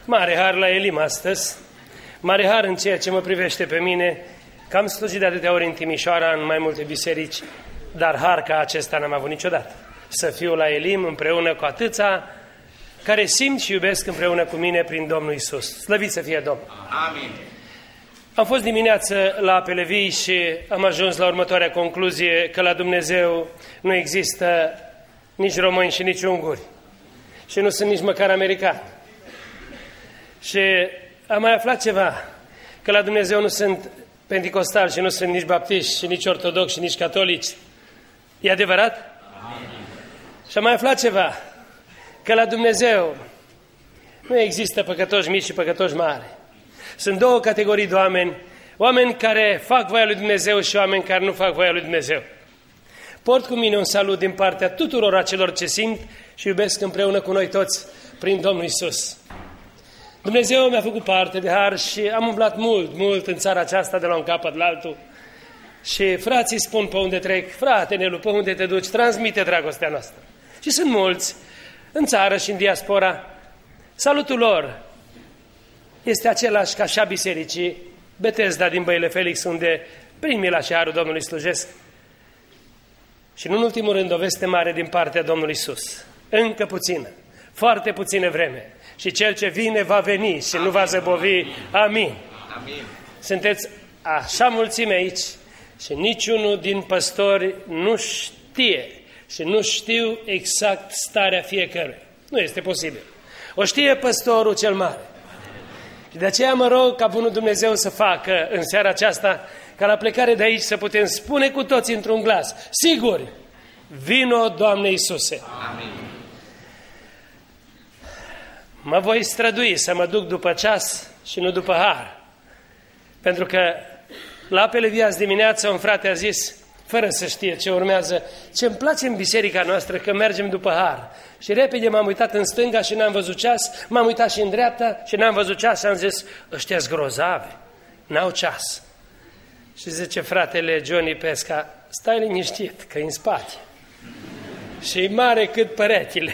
Mare har la Elim astăzi, mare har în ceea ce mă privește pe mine, că am slujit de atâtea ori în Timișoara, în mai multe biserici, dar har ca acesta n-am avut niciodată. Să fiu la Elim împreună cu atâția care simt și iubesc împreună cu mine prin Domnul Iisus. Slăvit să fie Domnul! Amin. Am fost dimineață la Apele Vii și am ajuns la următoarea concluzie, că la Dumnezeu nu există nici români și nici unguri. Și nu sunt nici măcar americani. Și am mai aflat ceva, că la Dumnezeu nu sunt penticostali și nu sunt nici baptiști și nici ortodoxi și nici catolici. E adevărat? Amin. Și am mai aflat ceva, că la Dumnezeu nu există păcătoși mici și păcătoși mari. Sunt două categorii de oameni, oameni care fac voia lui Dumnezeu și oameni care nu fac voia lui Dumnezeu. Port cu mine un salut din partea tuturor acelor ce simt și iubesc împreună cu noi toți prin Domnul Iisus. Dumnezeu mi-a făcut parte de har și am umblat mult în țara aceasta de la un capăt la altul. Și frații spun pe unde trec, frate Nelu, pe unde te duci, transmite dragostea noastră. Și sunt mulți în țară și în diaspora. Salutul lor este același ca și a bisericii Betesda din Băile Felix, unde prin mila și harul Domnului slujesc. Și în ultimul rând o veste mare din partea Domnului Iisus. Încă puțină, foarte puțină vreme. Și cel ce vine va veni și nu va zăbovi. Amin. Amin. Sunteți așa mulțime aici și niciunul din păstori nu știe și nu știu exact starea fiecăruia. Nu este posibil. O știe păstorul cel mare. Și de aceea mă rog ca bunul Dumnezeu să facă în seara aceasta, ca la plecare de aici să putem spune cu toți într-un glas: sigur, vino, Doamne Iisuse! Amin. Mă voi strădui să mă duc după ceas și nu după har. Pentru că la Apele Vii azi dimineață un frate a zis, fără să știe ce urmează, ce-mi place în biserica noastră că mergem după har. Și repede m-am uitat în stânga și n-am văzut ceas, m-am uitat și în dreapta și n-am văzut ceas și am zis, ăștia-s grozavi, n-au ceas. Și zice fratele Johnny Pesca, stai liniștit, că-i în spate. Și mare cât păretile.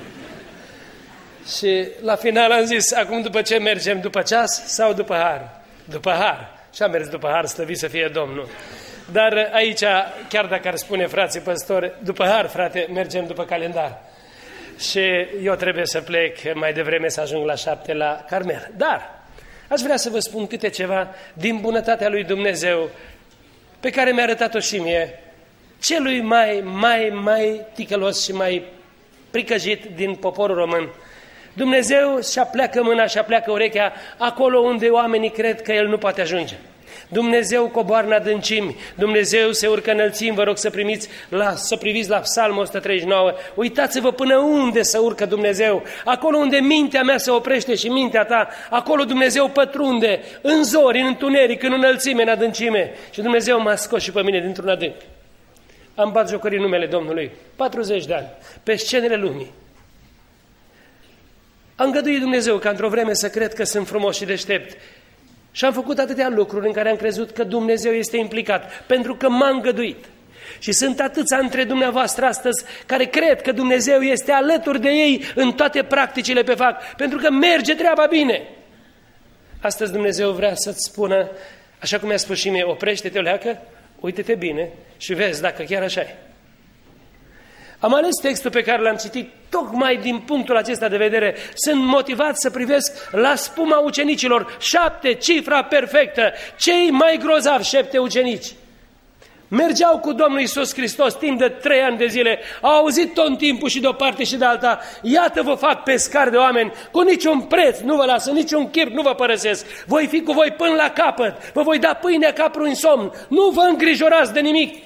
Și la final am zis, acum după ce mergem, după ceas sau după har? După har. Și am mers după har, slăvit să fie Domnul. Dar aici, chiar dacă ar spune frații păstori, după har, frate, mergem după calendar. Și eu trebuie să plec mai devreme să ajung la 7 la Carmel. Dar aș vrea să vă spun câte ceva din bunătatea lui Dumnezeu pe care mi-a arătat-o și mie, celui mai ticălos și mai pricăjit din poporul român. Dumnezeu și-a pleacă mâna și-a pleacă urechea acolo unde oamenii cred că El nu poate ajunge. Dumnezeu coboară în adâncimi, Dumnezeu se urcă înălțimi, vă rog să priviți la Psalmul 139, uitați-vă până unde se urcă Dumnezeu, acolo unde mintea mea se oprește și mintea ta, acolo Dumnezeu pătrunde, în zori, în întuneric, în înălțime, în adâncime. Și Dumnezeu m-a scos și pe mine dintr-un adânc. Am batjocorit numele Domnului, 40 de ani, pe scenele lumii. Am îngăduit Dumnezeu ca într-o vreme să cred că sunt frumos și deștept. Și am făcut atâtea lucruri în care am crezut că Dumnezeu este implicat, pentru că m-a îngăduit. Și sunt atâția între dumneavoastră astăzi care cred că Dumnezeu este alături de ei în toate practicile pe fac, pentru că merge treaba bine. Astăzi Dumnezeu vrea să-ți spună, așa cum mi-a spus și mie, oprește-te, leacă, uite-te bine și vezi dacă chiar așa e. Am ales textul pe care l-am citit tocmai din punctul acesta de vedere. Sunt motivat să privesc la spuma ucenicilor. 7, cifra perfectă. Cei mai grozavi 7 ucenici. Mergeau cu Domnul Iisus Hristos timp de 3 ani de zile. Au auzit tot timpul și de o parte și de alta. Iată vă fac pescari de oameni. Cu niciun preț nu vă lasă, niciun chip nu vă părăsesc. Voi fi cu voi până la capăt. Vă voi da pâinea ca prun somn. Nu vă îngrijorați de nimic.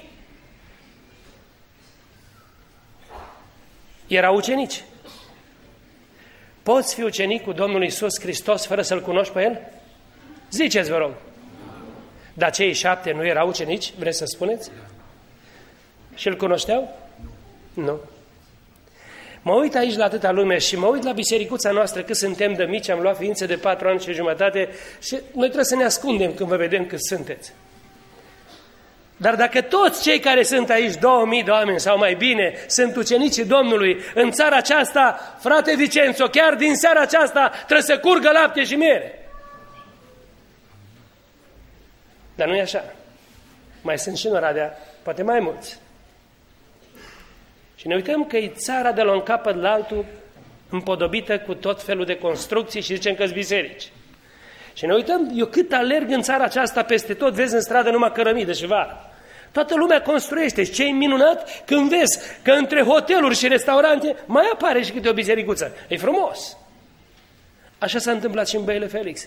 Erau ucenici. Poți fi ucenic cu Domnul Iisus Hristos fără să-L cunoști pe El? Ziceți, vă rog. Dar cei 7 nu erau ucenici, vreți să spuneți? Și îl cunoșteau? Nu. Mă uit aici la atâta lume și mă uit la bisericuța noastră cât suntem de mici, am luat ființe de 4 ani și jumătate și noi trebuie să ne ascundem când vă vedem cât sunteți. Dar dacă toți cei care sunt aici, 2000 de oameni sau mai bine, sunt ucenicii Domnului în țara aceasta, frate Vicențo, chiar din seara aceasta trebuie să curgă lapte și miere. Dar nu e așa. Mai sunt și în Oradea, poate mai mulți. Și ne uităm că e țara de la un capăt la altul împodobită cu tot felul de construcții și zicem că-s biserici. Și ne uităm, eu cât alerg în țara aceasta peste tot, vezi în stradă numai cărămidă și vară. Toată lumea construiește și ce-i minunat când vezi că între hoteluri și restaurante mai apare și câte o bisericuță. E frumos. Așa s-a întâmplat și în Băile Felix.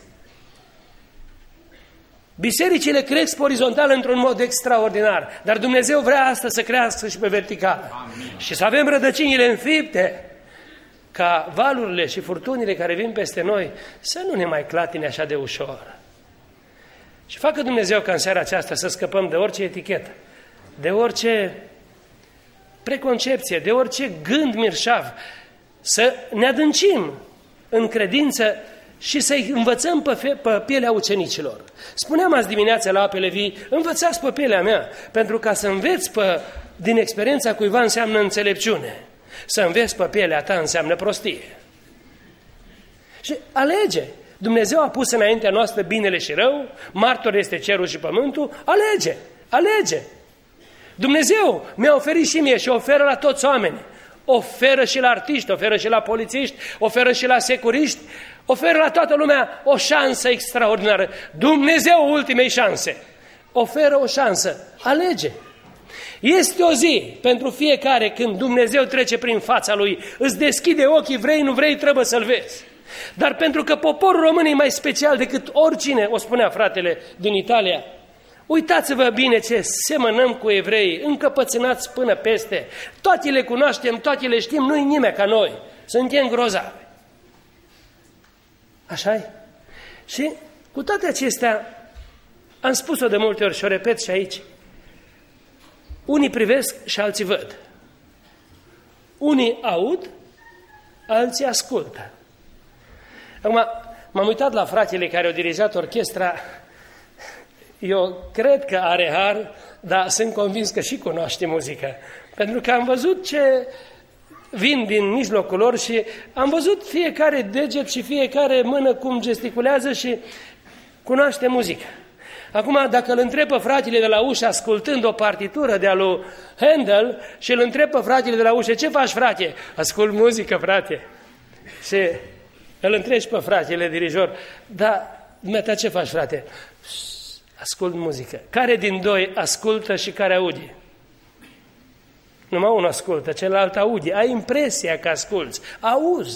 Bisericile cresc orizontal într-un mod extraordinar, dar Dumnezeu vrea asta să crească și pe verticală. Amin. Și să avem rădăcinile înfipte, ca valurile și furtunile care vin peste noi să nu ne mai clatine așa de ușor. Și facă Dumnezeu ca în seara aceasta să scăpăm de orice etichetă, de orice preconcepție, de orice gând mirșav, să ne adâncim în credință și să-i învățăm pe pielea ucenicilor. Spuneam azi dimineața la Apele Vii, învățați pe pielea mea, pentru ca să înveți din experiența cuiva înseamnă înțelepciune. Să înveți pe pielea ta înseamnă prostie. Și alege. Dumnezeu a pus înaintea noastră binele și rău, martor este cerul și pământul, alege, alege. Dumnezeu mi-a oferit și mie și oferă la toți oamenii. Oferă și la artiști, oferă și la polițiști, oferă și la securiști, oferă la toată lumea o șansă extraordinară. Dumnezeu ultimei șanse. Oferă o șansă. Alege. Este o zi pentru fiecare când Dumnezeu trece prin fața Lui, îți deschide ochii, vrei, nu vrei, trebuie să-L vezi. Dar pentru că poporul român e mai special decât oricine, o spunea fratele din Italia, uitați-vă bine ce semănăm cu evrei, încăpățânați până peste. Toate le cunoaștem, toate le știm, nu-i nimeni ca noi. Suntem grozavi. Așa-i? Și cu toate acestea, am spus-o de multe ori și o repet și aici, unii privesc și alții văd. Unii aud, alții ascultă. Acum, m-am uitat la fratele care au dirijat orchestra. Eu cred că are har, dar sunt convins că și cunoaște muzică. Pentru că am văzut ce vin din mijlocul lor și am văzut fiecare deget și fiecare mână cum gesticulează și cunoaște muzică. Acum, dacă îl întreb pe fratele de la ușă, ascultând o partitură de-a lui Handel, și îl întreb pe fratele de la ușă, ce faci, frate? Ascult muzică, frate. Și îl întrebi pe fratele dirijor, da, dumneata, ce faci, frate? Ascult muzică. Care din doi ascultă și care aude? Numai unul ascultă, celălalt aude. Ai impresia că asculți. Auzi.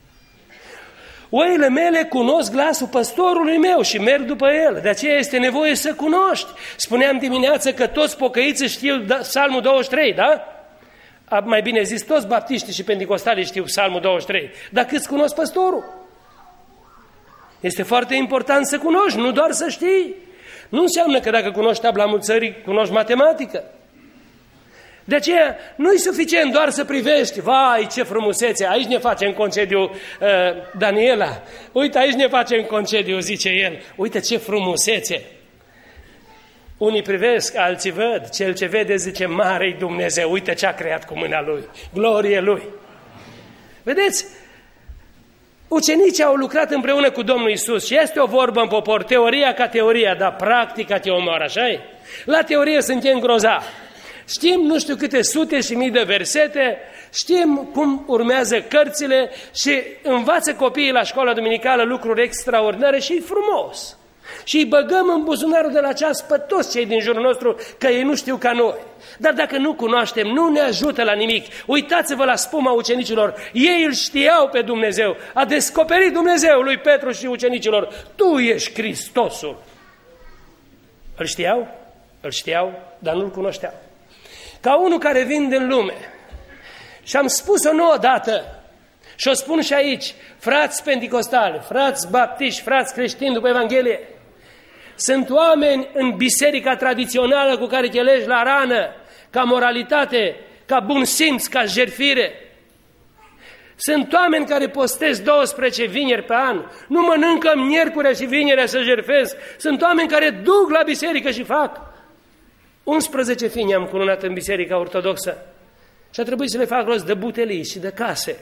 Oile mele cunosc glasul păstorului meu și merg după el. De aceea este nevoie să cunoști. Spuneam dimineață că toți pocăiții știu Psalmul 23, da? Mai bine zis, toți baptiștii și pentecostalii știu Psalmul 23. Dar câți cunosc păstorul? Este foarte important să cunoști, nu doar să știi. Nu înseamnă că dacă cunoști tabla mulțării, cunoști matematică. De aceea nu e suficient doar să privești, vai, ce frumusețe, aici ne facem concediu, Daniela, uite, aici ne facem concediu, zice el, uite ce frumusețe. Unii privesc, alții văd, cel ce vede zice, mare-i Dumnezeu, uite ce a creat cu mâna Lui, glorie Lui. Vedeți? Ucenicii au lucrat împreună cu Domnul Iisus și este o vorbă în popor, teoria ca teoria, dar practica te omoară, așa-i? La teorie suntem grozavi. Știm nu știu câte sute și mii de versete, știm cum urmează cărțile și învață copiii la școala duminicală lucruri extraordinare și e frumos. Și îi băgăm în buzunarul de la ceas pe toți cei din jurul nostru, că ei nu știu ca noi. Dar dacă nu cunoaștem, nu ne ajută la nimic. Uitați-vă la spuma ucenicilor. Ei îl știau pe Dumnezeu. A descoperit Dumnezeu lui Petru și ucenicilor. Tu ești Hristosul. Îl știau? Îl știau, dar nu-l cunoșteau. Ca unul care vin din lume. Și am spus-o nouă dată. Și o spun și aici. Frați penticostali, frați baptiști, frați creștini după Evanghelie. Sunt oameni în biserica tradițională cu care te legi la rană, ca moralitate, ca bun simț, ca jertfire. Sunt oameni care postez 12 vineri pe an, nu mănâncă miercurea și vinerea să jertfesc. Sunt oameni care duc la biserică și fac. 11 fini am cununat în Biserica Ortodoxă și a trebuit să le fac rost de butelii și de case.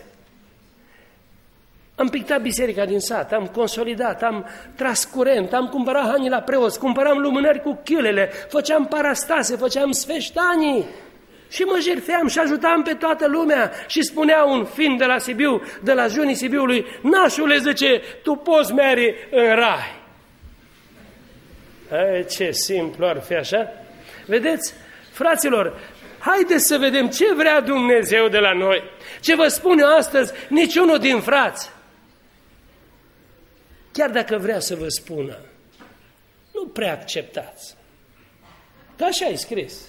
Am pictat biserica din sat, am consolidat, am tras curent, am cumpărat haine la preoți, cumpăram lumânări cu chilele, făceam parastase, făceam sfeștanii și mă jertfeam și ajutam pe toată lumea. Și spunea un fin de la Sibiu, de la Junii Sibiului: nașule, zice, tu poți merge în rai. Ce simplu ar fi așa? Vedeți, fraților, haideți să vedem ce vrea Dumnezeu de la noi. Ce vă spun eu astăzi, niciunul din frați, chiar dacă vrea să vă spună, nu prea acceptați. Că așa e scris.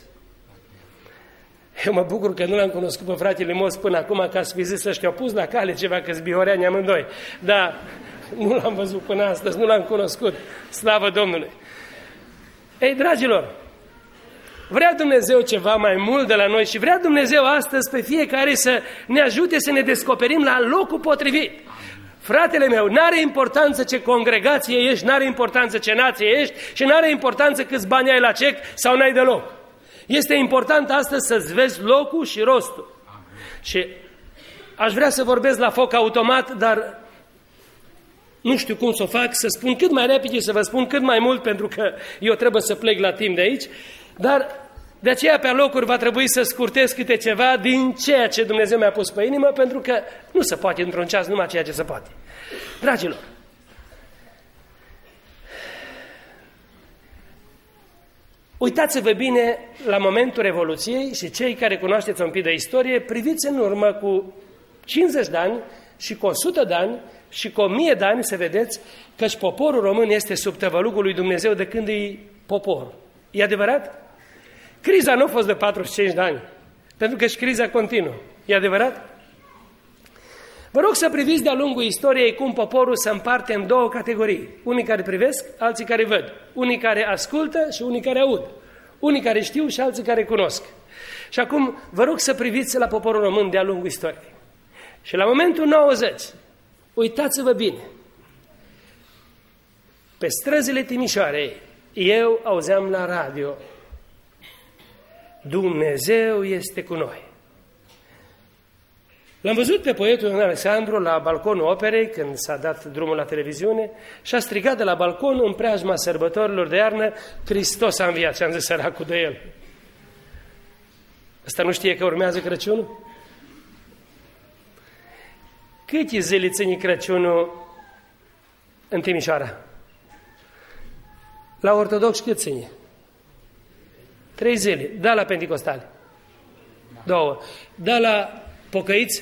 Eu mă bucur că nu l-am cunoscut pe fratele Mos până acum, ca să fi zis ăștia, au pus la cale ceva, că-s bihoreani amândoi. Dar nu l-am văzut până astăzi, nu l-am cunoscut. Slavă Domnului! Ei, dragilor, vrea Dumnezeu ceva mai mult de la noi și vrea Dumnezeu astăzi pe fiecare să ne ajute să ne descoperim la locul potrivit. Fratele meu, n-are importanță ce congregație ești, n-are importanță ce nație ești și n-are importanță câți bani ai la cec sau n-ai deloc. Este important astăzi să-ți vezi locul și rostul. Și aș vrea să vorbesc la foc automat, dar nu știu cum să o fac, să spun cât mai repede, să vă spun cât mai mult, pentru că eu trebuie să plec la timp de aici, dar de aceea pe locuri va trebui să scurtez câte ceva din ceea ce Dumnezeu mi-a pus pe inimă, pentru că nu se poate într-un ceas numai ceea ce se poate. Dragilor, uitați-vă bine la momentul Revoluției și cei care cunoașteți un pic de istorie, priviți în urmă cu 50 de ani și cu 100 de ani și cu 1000 de ani să vedeți că și poporul român este sub tăvălugul lui Dumnezeu de când e popor. E adevărat? Criza nu a fost de 45 de ani, pentru că și criza continuă. E adevărat? Vă rog să priviți de-a lungul istoriei cum poporul se împarte în două categorii. Unii care privesc, alții care văd. Unii care ascultă și unii care aud. Unii care știu și alții care cunosc. Și acum vă rog să priviți la poporul român de-a lungul istoriei. Și la momentul 90, uitați-vă bine, pe străzile Timișoarei, eu auzeam la radio: Dumnezeu este cu noi. L-am văzut pe poetul Ion Alexandru la balconul operei, când s-a dat drumul la televiziune, și a strigat de la balcon în preajma sărbătorilor de iarnă: Hristos a înviat. Și am zis: săracul de el. Ăsta nu știe că urmează Crăciunul? Câte zile ține Crăciunul în Timișoara? La ortodoxi cât ține? 3 zile. Da, la penticostali 2. Da, la pocăiți?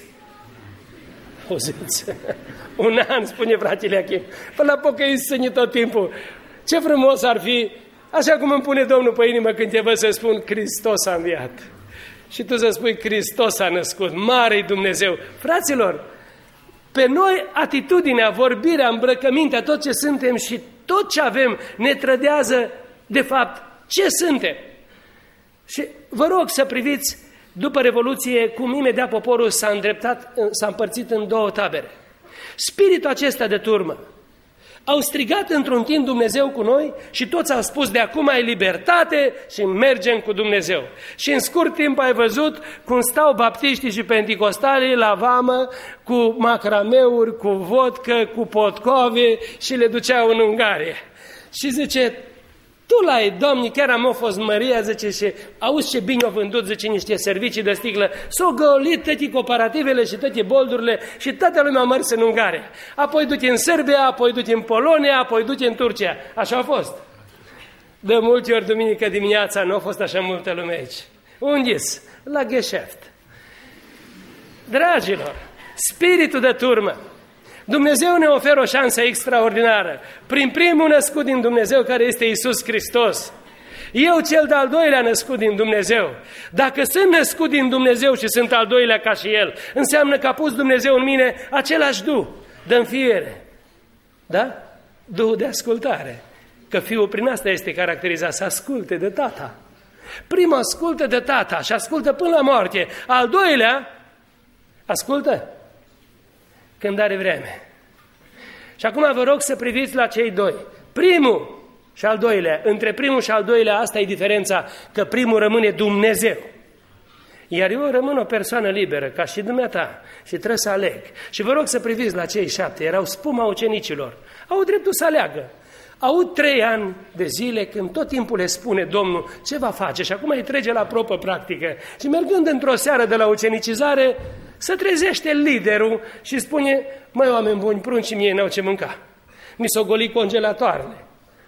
O zi. 1 an, spune fratele Achim. Până la pocăiți ține tot timpul. Ce frumos ar fi, așa cum îmi pune Domnul pe inimă când te văd să spun: Hristos a înviat. Și tu să spui: Hristos a născut. Mare-i Dumnezeu. Fraților, pe noi atitudinea, vorbirea, îmbrăcămintea, tot ce suntem și tot ce avem ne trădează de fapt ce suntem. Și vă rog să priviți după Revoluție cum imediat poporul s-a împărțit în 2 tabere. Spiritul acesta de turmă au strigat într-un timp: Dumnezeu cu noi, și toți au spus: de acum ai libertate și mergem cu Dumnezeu. Și în scurt timp ai văzut cum stau baptiștii și penticostalii la vamă cu macrameuri, cu vodcă, cu potcove și le duceau în Ungaria. Și zice: tu l-ai, Doamne, chiar am fost Maria, zice, și auzi ce bine au vândut, zice, niște servicii de sticlă. S-au golit toate cooperativele și toate boldurile și toată lumea a mers în Ungaria. Apoi du-te în Serbia, apoi du-te în Polonia, apoi du-te în Turcia. Așa a fost. De multe ori, duminică dimineața, nu a fost așa multă lume aici. Unde-s? La Geschäft. Dragilor, spiritul de turmă. Dumnezeu ne oferă o șansă extraordinară. Prin primul născut din Dumnezeu, care este Iisus Hristos. Eu, cel de-al doilea născut din Dumnezeu. Dacă sunt născut din Dumnezeu și sunt al doilea ca și El, înseamnă că a pus Dumnezeu în mine același Duh de înfiere. Da? Duhul de ascultare. Că Fiul prin asta este caracterizat, să asculte de Tata. Primul ascultă de Tata și ascultă până la moarte. Al doilea ascultă când are vreme. Și acum vă rog să priviți la cei doi. Primul și al doilea. Între primul și al doilea asta e diferența, că primul rămâne Dumnezeu. Iar eu rămân o persoană liberă, ca și dumneata, și trebuie să aleg. Și vă rog să priviți la cei 7, erau spuma ucenicilor. Au dreptul să aleagă. Au 3 ani de zile când tot timpul le spune Domnul ce va face și acum îi trece la probă practică. Și mergând într-o seară de la ucenicizare, se trezește liderul și spune: măi, oameni buni, pruncii mie n-au ce mânca. Mi s-au golit congelatoarele.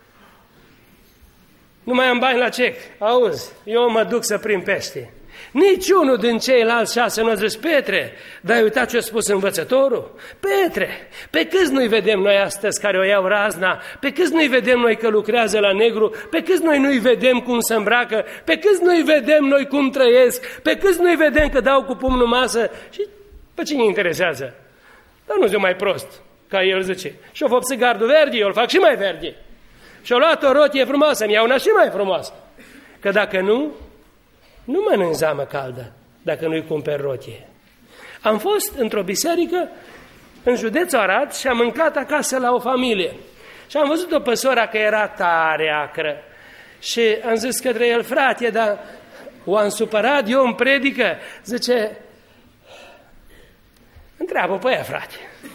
Nu mai am bani la cec. Auzi, eu mă duc să prind pește. Niciunul din ceilalți 6 nu a zis: Petre, dar ai uitat ce a spus învățătorul? Petre, pe câți nu-i vedem noi astăzi care o iau razna? Pe câți nu-i vedem noi că lucrează la negru? Pe câți noi nu-i vedem cum se îmbracă? Pe câți nu-i vedem noi cum trăiesc? Pe câți nu-i vedem că dau cu pumnul masă? Și pe cine interesează? Dar nu zic mai prost, ca el zice. Și-o făpsit gardul verde, eu îl fac și mai verde. Și-o luat o rotie frumoasă, mi-a una și mai frumoasă. Că dacă nu mănânc zamă caldă dacă nu-i cumperi rotie. Am fost într-o biserică în județul Arad și am mâncat acasă la o familie. Și am văzut o păsora că era tare acră. Și am zis către el: frate, dar o-am supărat eu în predică? Zice: întreabă pe ea, frate.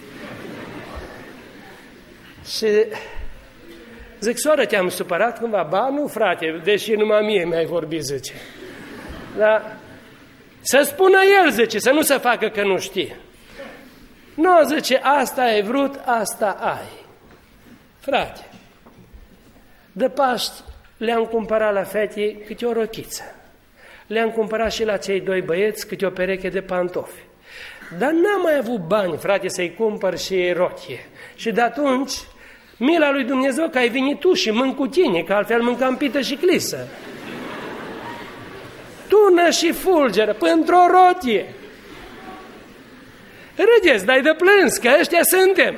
Și zic: soră, te-am supărat cumva? Ba, nu, frate, deși numai mie mi-ai vorbit, zice. Dar să spună el, zice, să nu se facă că nu știe. Nu, zice, asta ai vrut, asta ai. Frate, de Paști le-am cumpărat la fete câte o rochiță. Le-am cumpărat și la cei 2 băieți câte o pereche de pantofi. Dar n-am mai avut bani, frate, să-i cumpăr și rochie. Și de atunci, mila lui Dumnezeu că ai venit tu și mânc cu tine, că altfel mâncam pită și clisă. Tună și fulgeră, pentru o rotie. Râdeți, dai de plâns, că ăștia suntem.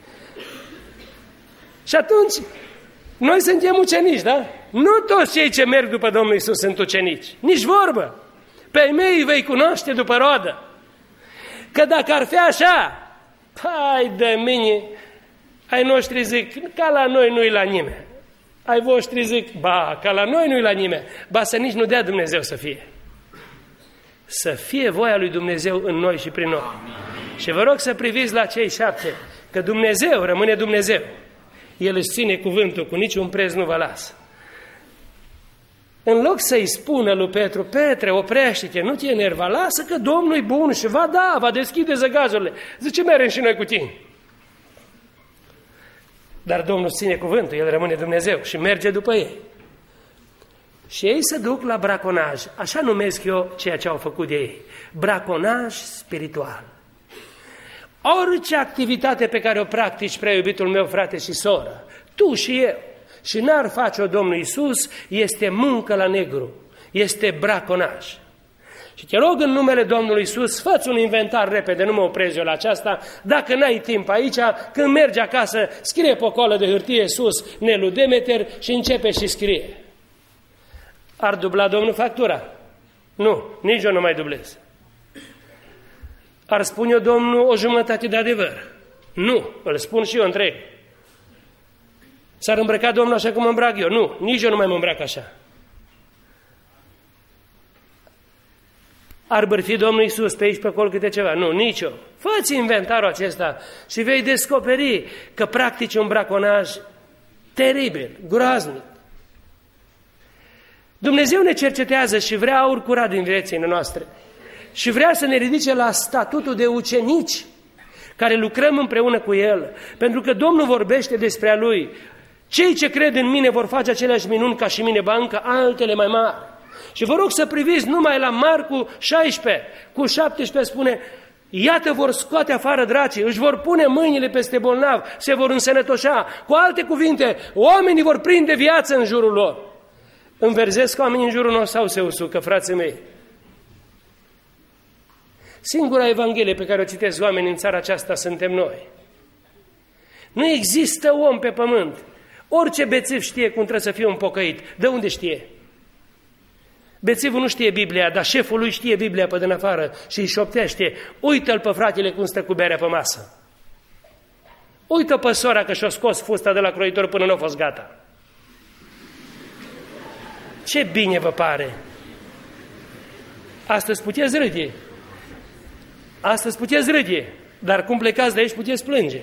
Și atunci, noi suntem ucenici, da? Nu toți cei ce merg după Domnul Iisus sunt ucenici. Nici vorbă. Pe ai mei îi vei cunoaște după roadă. Că dacă ar fi așa, hai de mine, ai noștri zic, ca la noi nu-i la nimeni. Ai voștri zic, ba, ca la noi nu-i la nimeni. Ba, să nici nu dea Dumnezeu să fie. Să fie voia lui Dumnezeu în noi și prin noi. Amin. Și vă rog să priviți la cei 7, că Dumnezeu rămâne Dumnezeu. El își ține cuvântul, cu niciun preț nu vă lasă. În loc să-i spună lui Petru: Petre, oprește-te, nu te enerva, lasă că Domnul e bun și va deschide zăgazurile. Zice: mergem și noi cu tine. Dar Domnul ține cuvântul, El rămâne Dumnezeu și merge după ei. Și ei se duc la braconaj, așa numesc eu ceea ce au făcut de ei. Braconaj spiritual. Orice activitate pe care o practici, prea iubitul meu frate și soră, tu și eu, și n-ar face-o Domnul Iisus, este muncă la negru, este braconaj. Și te rog în numele Domnului Iisus, fă-ți un inventar repede, nu mă oprez eu la aceasta, dacă n-ai timp aici, când mergi acasă, scrie pe o colă de hârtie sus Nelu Demeter și începe și scrie. Ar dubla Domnul factura? Nu, nici eu nu mai dublez. Ar spune eu Domnul o jumătate de adevăr? Nu, îl spun și eu întreg. S-ar îmbrăca Domnul așa cum mă îmbrac eu? Nu, nici eu nu mai mă îmbrac așa. Ar bârfi Domnul Iisus pe aici, pe acolo câte ceva? Nu, nici eu. Fă-ți inventarul acesta și vei descoperi că practici un braconaj teribil, groaznic. Dumnezeu ne cercetează și vrea aur curat din viețile noastre. Și vrea să ne ridice la statutul de ucenici care lucrăm împreună cu El. Pentru că Domnul vorbește despre a Lui. Cei ce cred în mine vor face aceleași minuni ca și mine, ba încă altele mai mari. Și vă rog să priviți numai la Marcu 16, cu 17 spune: iată vor scoate afară dracii, își vor pune mâinile peste bolnavi, se vor însănătoșa. Cu alte cuvinte, oamenii vor prinde viață în jurul lor. Înverzesc oamenii în jurul nostru sau se usucă, frații mei? Singura Evanghelie pe care o citesc oamenii în țara aceasta suntem noi. Nu există om pe pământ. Orice bețiv știe cum trebuie să fie un pocăit. De unde știe? Bețivul nu știe Biblia, dar șeful lui știe Biblia pe din afară și îi șoptește: uită-l pe fratele cum stă cu berea pe masă. Uită pe sora că și-a scos fusta de la croitor până nu a fost gata. Ce bine vă pare? Astăzi puteți râde. Astăzi puteți râde, dar cum plecați de aici puteți plânge.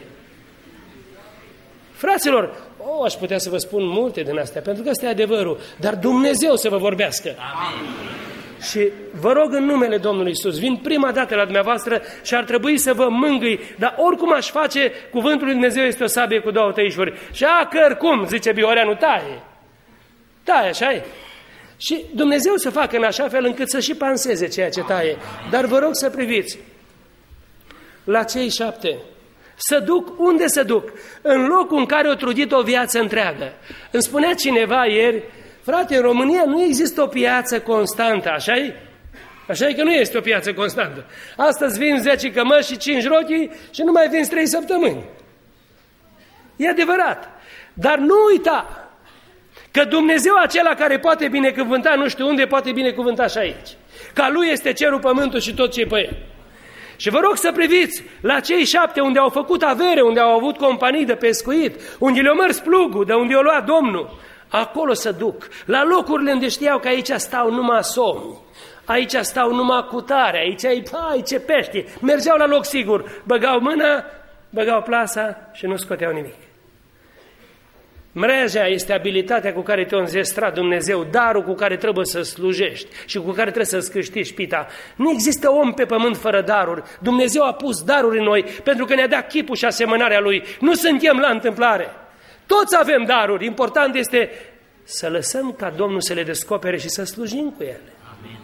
Fraților, aș putea să vă spun multe din astea, pentru că ăsta e adevărul, dar Dumnezeu să vă vorbească. Amin. Și vă rog în numele Domnului Iisus, vin prima dată la dumneavoastră și ar trebui să vă mângâi, dar oricum aș face, cuvântul lui Dumnezeu este o sabie cu două tăișuri. Și cum, zice Bioreanu, taie. Taie, așa-i. Și Dumnezeu să facă în așa fel încât să și panseze ceea ce taie. Dar vă rog să priviți la cei 7. Să duc, unde să duc? În locul în care au trudit o viață întreagă. Îmi spunea cineva ieri, frate, în România nu există o piață constantă, așa-i? Așa-i că nu este o piață constantă. Astăzi vin 10 cămăși și 5 rochii și nu mai vin 3 săptămâni. E adevărat. Dar nu uita că Dumnezeu acela care poate binecuvânta nu știu unde, poate binecuvânta și aici. Că a Lui este cerul, pământul și tot ce e pe el. Și vă rog să priviți la cei 7 unde au făcut avere, unde au avut companii de pescuit, unde le-au mers plugul, de unde o lua Domnul. Acolo să duc, la locurile unde știau că aici stau numai somni, aici stau numai cutare, aici ce pește. Mergeau la loc sigur, băgau mâna, băgau plasa și nu scoteau nimic. Mreaja este abilitatea cu care te-a înzestrat Dumnezeu, darul cu care trebuie să slujești și cu care trebuie să-ți câștigi pita. Nu există om pe pământ fără daruri. Dumnezeu a pus daruri în noi pentru că ne-a dat chipul și asemănarea Lui. Nu suntem la întâmplare. Toți avem daruri. Important este să lăsăm ca Domnul să le descopere și să slujim cu ele. Amin.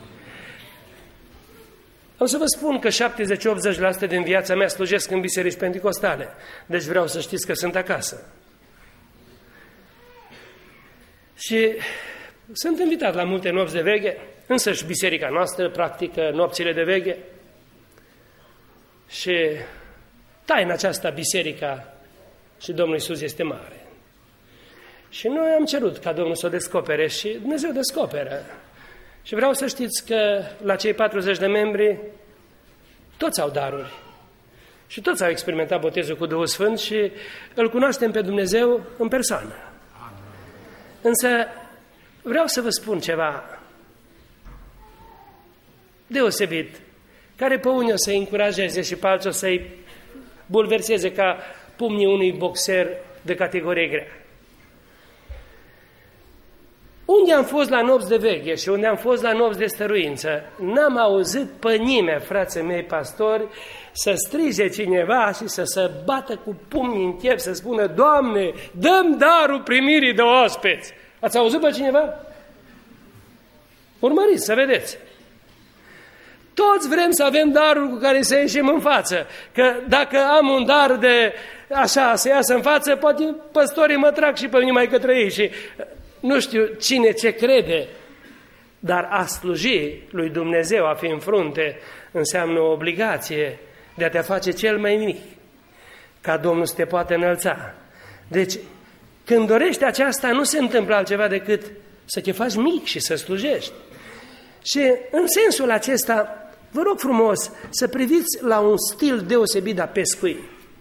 Am să vă spun că 70-80% din viața mea slujesc în biserici penticostale. Deci vreau să știți că sunt acasă. Și sunt invitat la multe nopți de veche, însăși biserica noastră practică nopțile de veche. Și taina aceasta, biserica și Domnul Iisus este mare. Și noi am cerut ca Domnul să o descopere și Dumnezeu descoperă. Și vreau să știți că la cei 40 de membri toți au daruri. Și toți au experimentat botezul cu Duhul Sfânt și îl cunoaștem pe Dumnezeu în persoană. Însă vreau să vă spun ceva deosebit, care pe unii o să-i încurajeze și pe alții o să-i bulverseze ca pumnii unui boxer de categorie grea. Unde am fost la nopți de veche și unde am fost la nopți de stăruință, n-am auzit pe nimeni, frații mei pastori, să strige cineva și să se bată cu pumnii în piept, să spună, Doamne, dăm darul primirii de ospeți. Ați auzit pe cineva? Urmăriți, să vedeți. Toți vrem să avem darul cu care să ieșim în față. Că dacă am un dar de așa, să iasă în față, poate păstorii mă trag și pe mine mai către ei. Și nu știu cine ce crede, dar a sluji lui Dumnezeu, a fi în frunte, înseamnă o obligație de a te face cel mai mic, ca Domnul să te poată înălța. Deci, când dorești aceasta, nu se întâmplă altceva decât să te faci mic și să slujești. Și în sensul acesta, vă rog frumos să priviți la un stil deosebit de a pescui.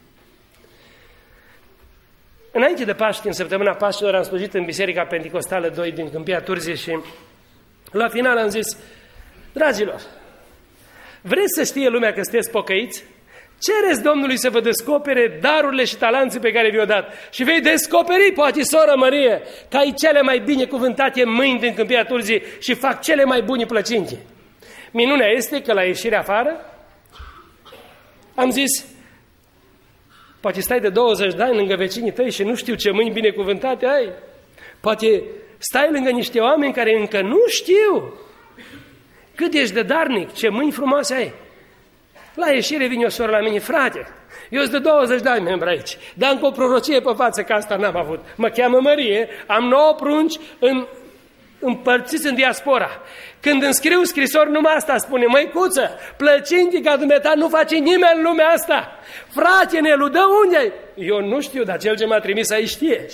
Înainte de Paști, în săptămâna Paștilor, am slujit în Biserica Penticostală 2 din Câmpia Turzii și la final am zis, dragilor, vreți să știe lumea că sunteți pocăiți? Cereți Domnului să vă descopere darurile și talanții pe care vi-o dat. Și vei descoperi, poate, soră Mărie, că ai cele mai binecuvântate mâini din Câmpia Turzii și fac cele mai bune plăcinte. Minunea este că la ieșire afară am zis, poate stai de 20 de ani lângă vecinii tăi și nu știu ce mâini binecuvântate ai. Poate stai lângă niște oameni care încă nu știu cât ești de darnic, ce mâini frumoase ai. La ieșire vine o soră la mine, frate, eu sunt de 20 de ani membru aici, dar încă o prorocie pe față, că asta n-am avut. Mă cheamă Mărie, am 9 prunci împărțiți în diaspora. Când îmi scriu scrisori, numai asta spune, măicuță, plăcinti ca dumneata nu face nimeni în lumea asta. Frate, Nelu, dă unde? Eu nu știu, dar cel ce m-a trimis aici știe.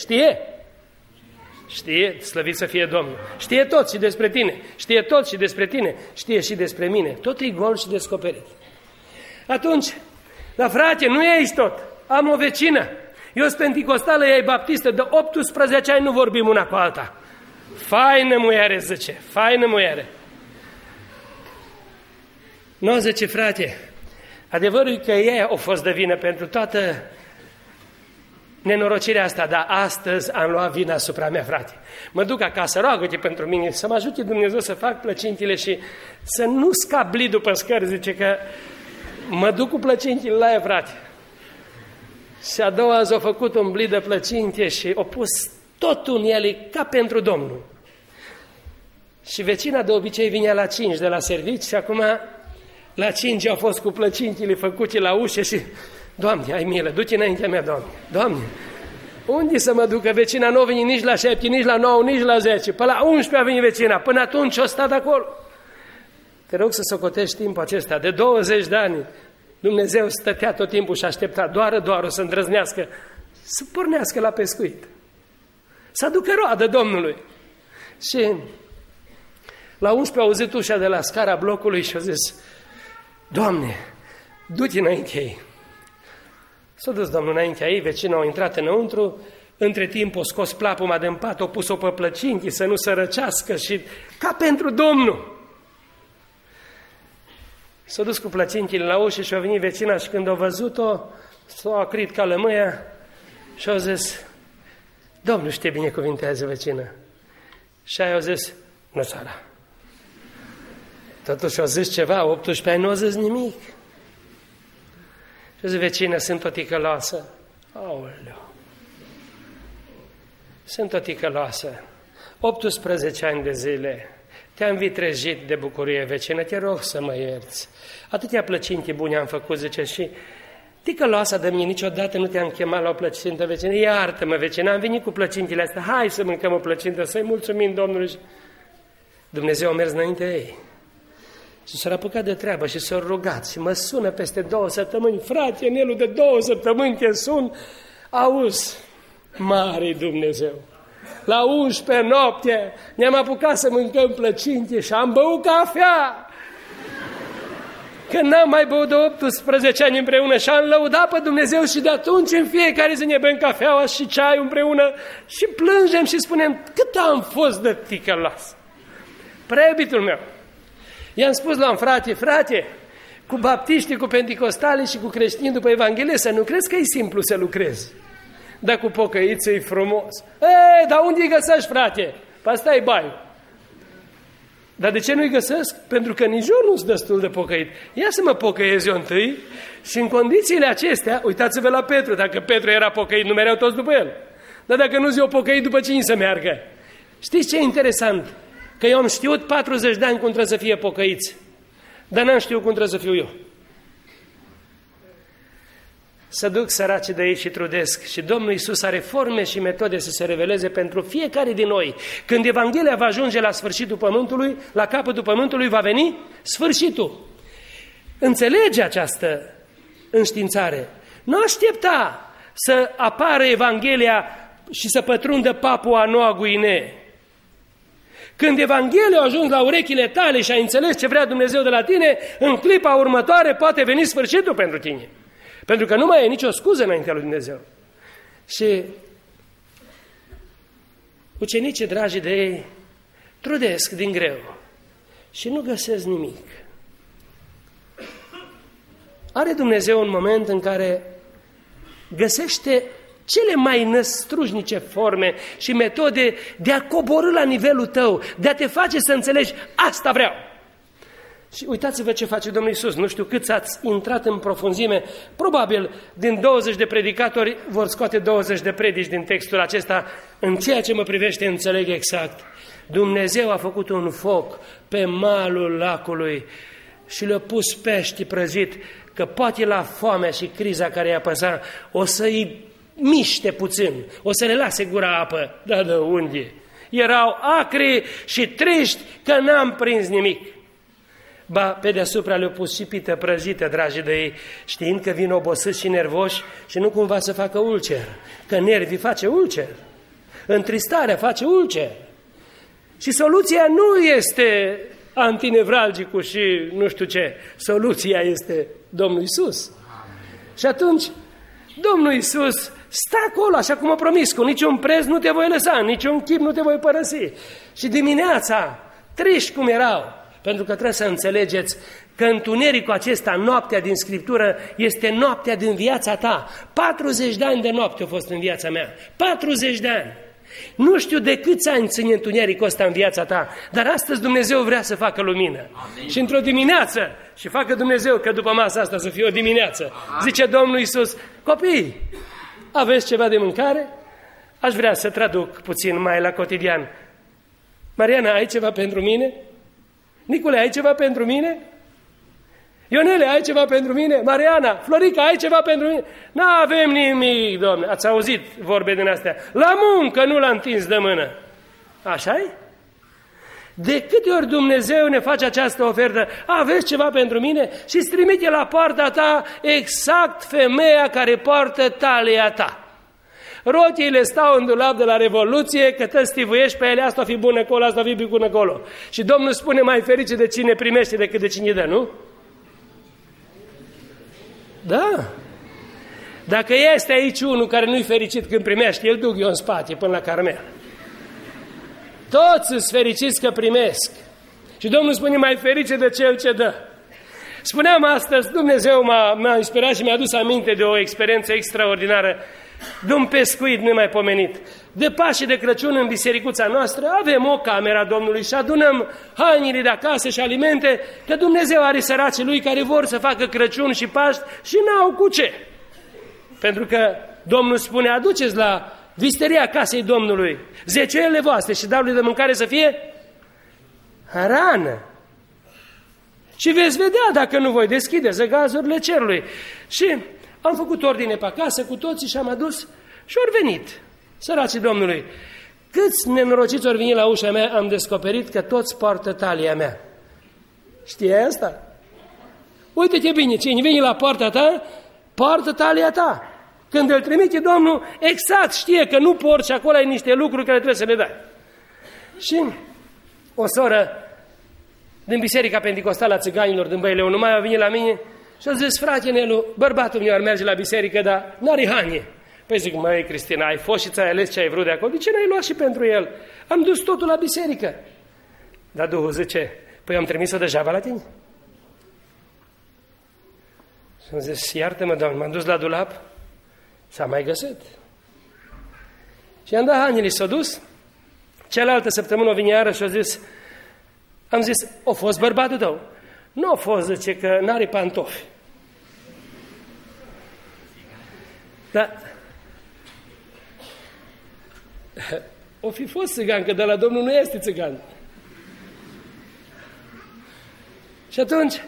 Știe, slăvit să fie Domnul. Știe tot și despre tine. Știe tot și despre tine. Știe și despre mine. Tot e gol și descoperit. Atunci, dar frate, nu e aici tot. Am o vecină. Eu sunt penticostală, ea e baptistă. De 18 ani nu vorbim una cu alta. Faină muiere, zice, faină muiere. Nu, zice, frate, adevărul e că ei au fost de vină pentru toată nenorocirea asta, dar astăzi am luat vina asupra mea, frate. Mă duc acasă, roagă-te pentru mine, să mă ajute Dumnezeu să fac plăcintile și să nu scap blid după scări, zice, că mă duc cu plăcintile la ea, frate. Și a doua zi a făcut un blid de plăcinte și a pus totul în ele ca pentru Domnul. Și vecina de obicei vinea la 5 de la servici și acum la 5 au fost cu plăcintile făcute la ușă și Doamne, ai milă, du-te înaintea mea, Doamne. Doamne, unde să mă ducă? Vecina nu a venit nici la 7, nici la 9, nici la 10. Până la 11 a venit vecina. Până atunci o stat acolo. Te rog să socotești timpul acesta. De 20 de ani Dumnezeu stătea tot timpul și aștepta doar o să îndrăznească, să pornească la pescuit. Să aducă roadă Domnului. Și la 11 a auzit ușa de la scara blocului și a zis, Doamne, du-te înaintea ei. S-a dus Domnul înaintea ei, vecina a intrat înăuntru, între timp a scos plapuma de-n pat, a pus-o pe plăcinti să nu se răcească și ca pentru Domnul. S-a dus cu plăcintile la ușă și a venit vecina și când a văzut-o, s-a acrit ca lămâia și a zis, Domnul și te binecuvintează, vecină. Și aia a zis, nu, Sara. Totuși a zis ceva, 18 ani nu a zis nimic. Și a zis, vecină, sunt o ticăloasă. Aoleu. Sunt o ticăloasă. 18 ani de zile. Te-am vitrejit de bucurie, vecină, te rog să mă ierți. Atâtea plăcinte bune am făcut, zice, și ticăloasa de mine, niciodată nu te-am chemat la o plăcintă, vecină. Iartă-mă, vecină, am venit cu plăcintile astea, hai să mâncăm o plăcintă, să-i mulțumim Domnului. Dumnezeu a mers înainte ei. Și s-a apucat de treabă și s-a rugat și mă sună peste 2 săptămâni. Frate, Nelu, de 2 săptămâni te sun, auzi, mare Dumnezeu. La 11 noapte ne-am apucat să mâncăm plăcinte și am băut cafea. Că n-am mai băut de 18 ani împreună și am lăudat pe Dumnezeu și de atunci în fiecare zi ne bem cafeaua și ceaiul împreună și plângem și spunem cât am fost de ticălos. Prea iubitul meu, i-am spus la un frate, cu baptiștii, cu penticostali și cu creștini după Evanghelie, să nu crezi că e simplu să lucrezi. Dar cu pocăiță e frumos. Dar unde îi găsești, frate? Păi asta e baiul. Dar de ce nu-i găsesc? Pentru că nici eu nu-s destul de pocăit. Ia să mă pocăiez eu întâi și în condițiile acestea, uitați-vă la Petru, dacă Petru era pocăit, nu mereau toți după el. Dar dacă nu-s eu pocăit, după cine să meargă? Știți ce e interesant? Că eu am știut 40 de ani cum trebuie să fie pocăiți, dar n-am știut cum trebuie să fiu eu. Să duc săracii de ei și trudesc. Și Domnul Iisus are forme și metode să se reveleze pentru fiecare din noi. Când Evanghelia va ajunge la sfârșitul pământului, la capătul pământului va veni sfârșitul. Înțelege această înștiințare. Nu aștepta să apară Evanghelia și să pătrundă Papua Noua Guinee. Când Evanghelia a ajuns la urechile tale și ai înțeles ce vrea Dumnezeu de la tine, în clipa următoare poate veni sfârșitul pentru tine. Pentru că nu mai e nicio scuză înaintea lui Dumnezeu. Și ucenicii dragi de ei trudesc din greu și nu găsesc nimic. Are Dumnezeu un moment în care găsește cele mai năstrușnice forme și metode de a coborî la nivelul tău, de a te face să înțelegi, asta vreau. Și uitați-vă ce face Domnul Iisus. Nu știu câți ați intrat în profunzime. Probabil din 20 de predicatori vor scoate 20 de predici din textul acesta. În ceea ce mă privește înțeleg exact. Dumnezeu a făcut un foc pe malul lacului și le-a pus pești prăjit, că poate la foamea și criza care i-a păsat o să-i miște puțin, o să le lase gura apă. Dar de unde? Erau acri și triști că n-am prins nimic. Ba, pe deasupra le-au pus și pită prăjită, dragii de ei, știind că vin obosiți și nervoși și nu cumva să facă ulcer, că nervii face ulcer, întristarea face ulcer. Și soluția nu este antinevralgicul și nu știu ce, soluția este Domnul Iisus. Și atunci, Domnul Iisus stă acolo, așa cum a promis, cu niciun preț nu te voi lăsa, niciun chip nu te voi părăsi. Și dimineața, triști cum erau, pentru că trebuie să înțelegeți că întunericul acesta, noaptea din Scriptură, este noaptea din viața ta. 40 de ani de noapte au fost în viața mea. 40 de ani. Nu știu de câți ani ține întunericul ăsta în viața ta, dar astăzi Dumnezeu vrea să facă lumină. Amin. Și într-o dimineață, și facă Dumnezeu că după masa asta să fie o dimineață, zice Domnul Iisus, copii, aveți ceva de mâncare? Aș vrea să traduc puțin mai la cotidian. Mariana, ai ceva pentru mine? Nicule, ai ceva pentru mine? Ionele, ai ceva pentru mine? Mariana, Florica, ai ceva pentru mine? N-avem nimic, Doamne. Ați auzit vorbe din astea? La muncă, nu l-a întins de mână. Așa-i? De câte ori Dumnezeu ne face această ofertă, aveți ceva pentru mine? Și îți trimite la poarta ta exact femeia care poartă talia ta. Rotiile stau în dulap de la Revoluție, că te stivuiești pe ele, asta o fi bună acolo, asta o fi bună acolo. Și Domnul spune mai ferice de cine primește decât de cine dă, nu? Da. Dacă este aici unul care nu-i fericit când primește, îl duc eu în spate până la Carmel. Toți sunt fericiți că primesc. Și Domnul spune mai ferice de cel ce dă. Spuneam astăzi, Dumnezeu m-a inspirat și mi-a adus aminte de o experiență extraordinară, de un pescuit nemaipomenit. De Paște de Crăciun în bisericuța noastră avem o cameră a Domnului și adunăm hainele de acasă și alimente, că Dumnezeu are săracii Lui care vor să facă Crăciun și Paști și n-au cu ce. Pentru că Domnul spune, aduceți la visteria casei Domnului zeciuielile voastre și darurile de mâncare să fie hrană. Și veți vedea dacă nu voi deschide zăgazurile cerului. Și am făcut ordine pe acasă cu toții și am adus și ori venit săracii Domnului. Câți nenorociți ori veni la ușa mea, am descoperit că toți poartă talia mea. Știai asta? Uite-te bine, cine vine la poarta ta, poartă talia ta. Când îl trimite Domnul, exact știe că nu porți și acolo ai niște lucruri care trebuie să le dai. Și o soră din Biserica Pentecostală a Țiganilor din Băileeu numai a venit la mine și a zis, frate Nelu, bărbatul meu ar merge la biserică, dar n-are hanie. Păi zic, măi Cristina, ai fost și ți-ai ales ce ai vrut de acolo, de ce n-ai luat și pentru el? Am dus totul la biserică. Dar Duhul zice, păi am trimis-o degeaba la tine. Și am zis, iartă-mă, Doamne, m-am dus la dulap, s-a mai găsit. Și i-am dat hainele, s-a dus. Cealaltă săptămână o vine iară și am zis, a fost bărbatul tău? Nu a fost, zice, că n-are pantofi. Dar o fi fost țigan, că de la Domnul nu este țigan. Și atunci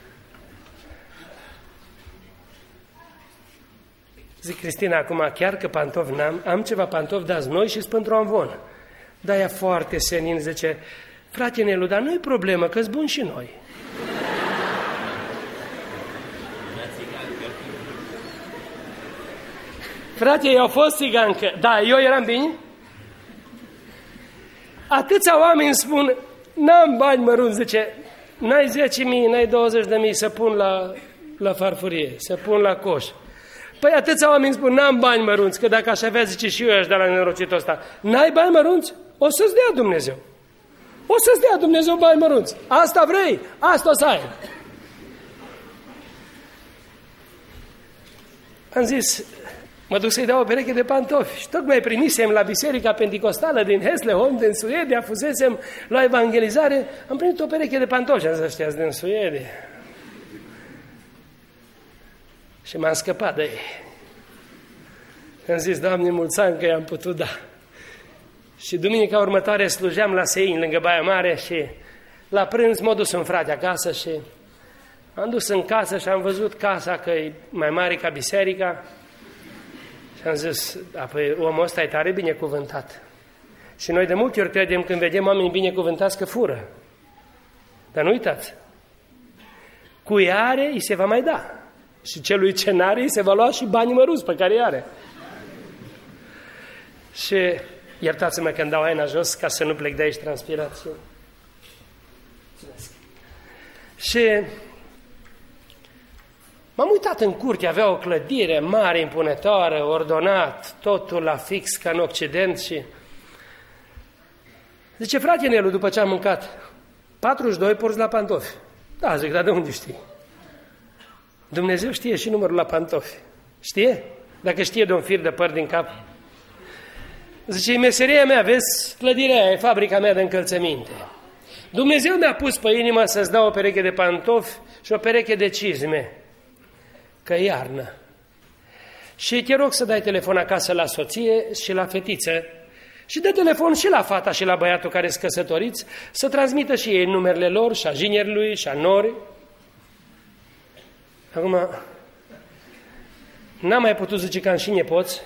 zic, Cristina, acum chiar că pantofi n-am, am ceva pantofi dați noi și-s pentru amvon. Dar ea foarte senin zice, frate Nelu, dar nu-i problemă, că-s buni și noi. Frate, eu au fost țigancă, da, eu eram bine? Atâția oameni spun, n-am bani mărunți, zice, n-ai 10.000, n-ai 20.000 să pun la farfurie, să pun la coș. Păi atâția oameni spun, n-am bani mărunți, că dacă aș avea, zice, și eu aș da la nenorocitul ăsta. N-ai bani mărunți? O să-ți dea Dumnezeu. O să-ți dea Dumnezeu bani mărunți. Asta vrei? Asta o să ai. Am zis, mă duc să-i dau o pereche de pantofi. Și tocmai primisem la Biserica Pentecostală din Hässleholm, din Suedia, fusesem la evangelizare, am primit o pereche de pantofi. Și am zis, ăștia din Suedia. Și m-am scăpat de ei. Am zis, Doamne, mulți ani că i-am putut da. Și duminica următoare slujeam la Sein, lângă Baia Mare, și la prânz m-a dus un frate acasă și am dus în casă și am văzut casa că e mai mare ca biserica și am zis, apoi omul ăsta e tare binecuvântat. Și noi de multe ori credem când vedem oameni binecuvântați că fură. Dar nu uitați, cui are, îi se va mai da. Și celui ce n-are, îi se va lua și banii măruți pe care îi are. Și iertați-mă când dau aina jos ca să nu plec de aici transpirat. Și M-am uitat în curte, avea o clădire mare, impunătoare, ordonat, totul la fix ca în Occident și... Zice, frate Nelu, după ce am mâncat, 42 porți la pantofi. Da, zic, dar de unde știi? Dumnezeu știe și numărul la pantofi. Știe? Dacă știe de un fir de păr din cap. Zice, e meseria mea, vezi, clădirea aia, e fabrica mea de încălțăminte. Dumnezeu mi-a pus pe inimă să-ți dau o pereche de pantofi și o pereche de cizme, că e iarnă. Și te rog să dai telefon acasă la soție și la fetiță și dă telefon și la fata și la băiatul care sunt căsătoriți să transmită și ei numerele lor și a jinerului și a norii. Acum, n-am mai putut zice că am și nepoți,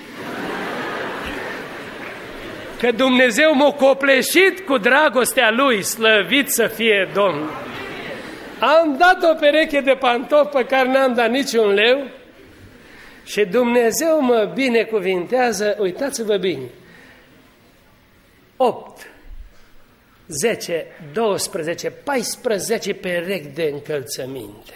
că Dumnezeu m-a copleșit cu dragostea Lui, slăvit să fie Domnul. Am dat o pereche de pantofi pe care n-am dat niciun leu și Dumnezeu mă binecuvintează, uitați-vă bine, 8, 10, 12, 14 perechi de încălțăminte.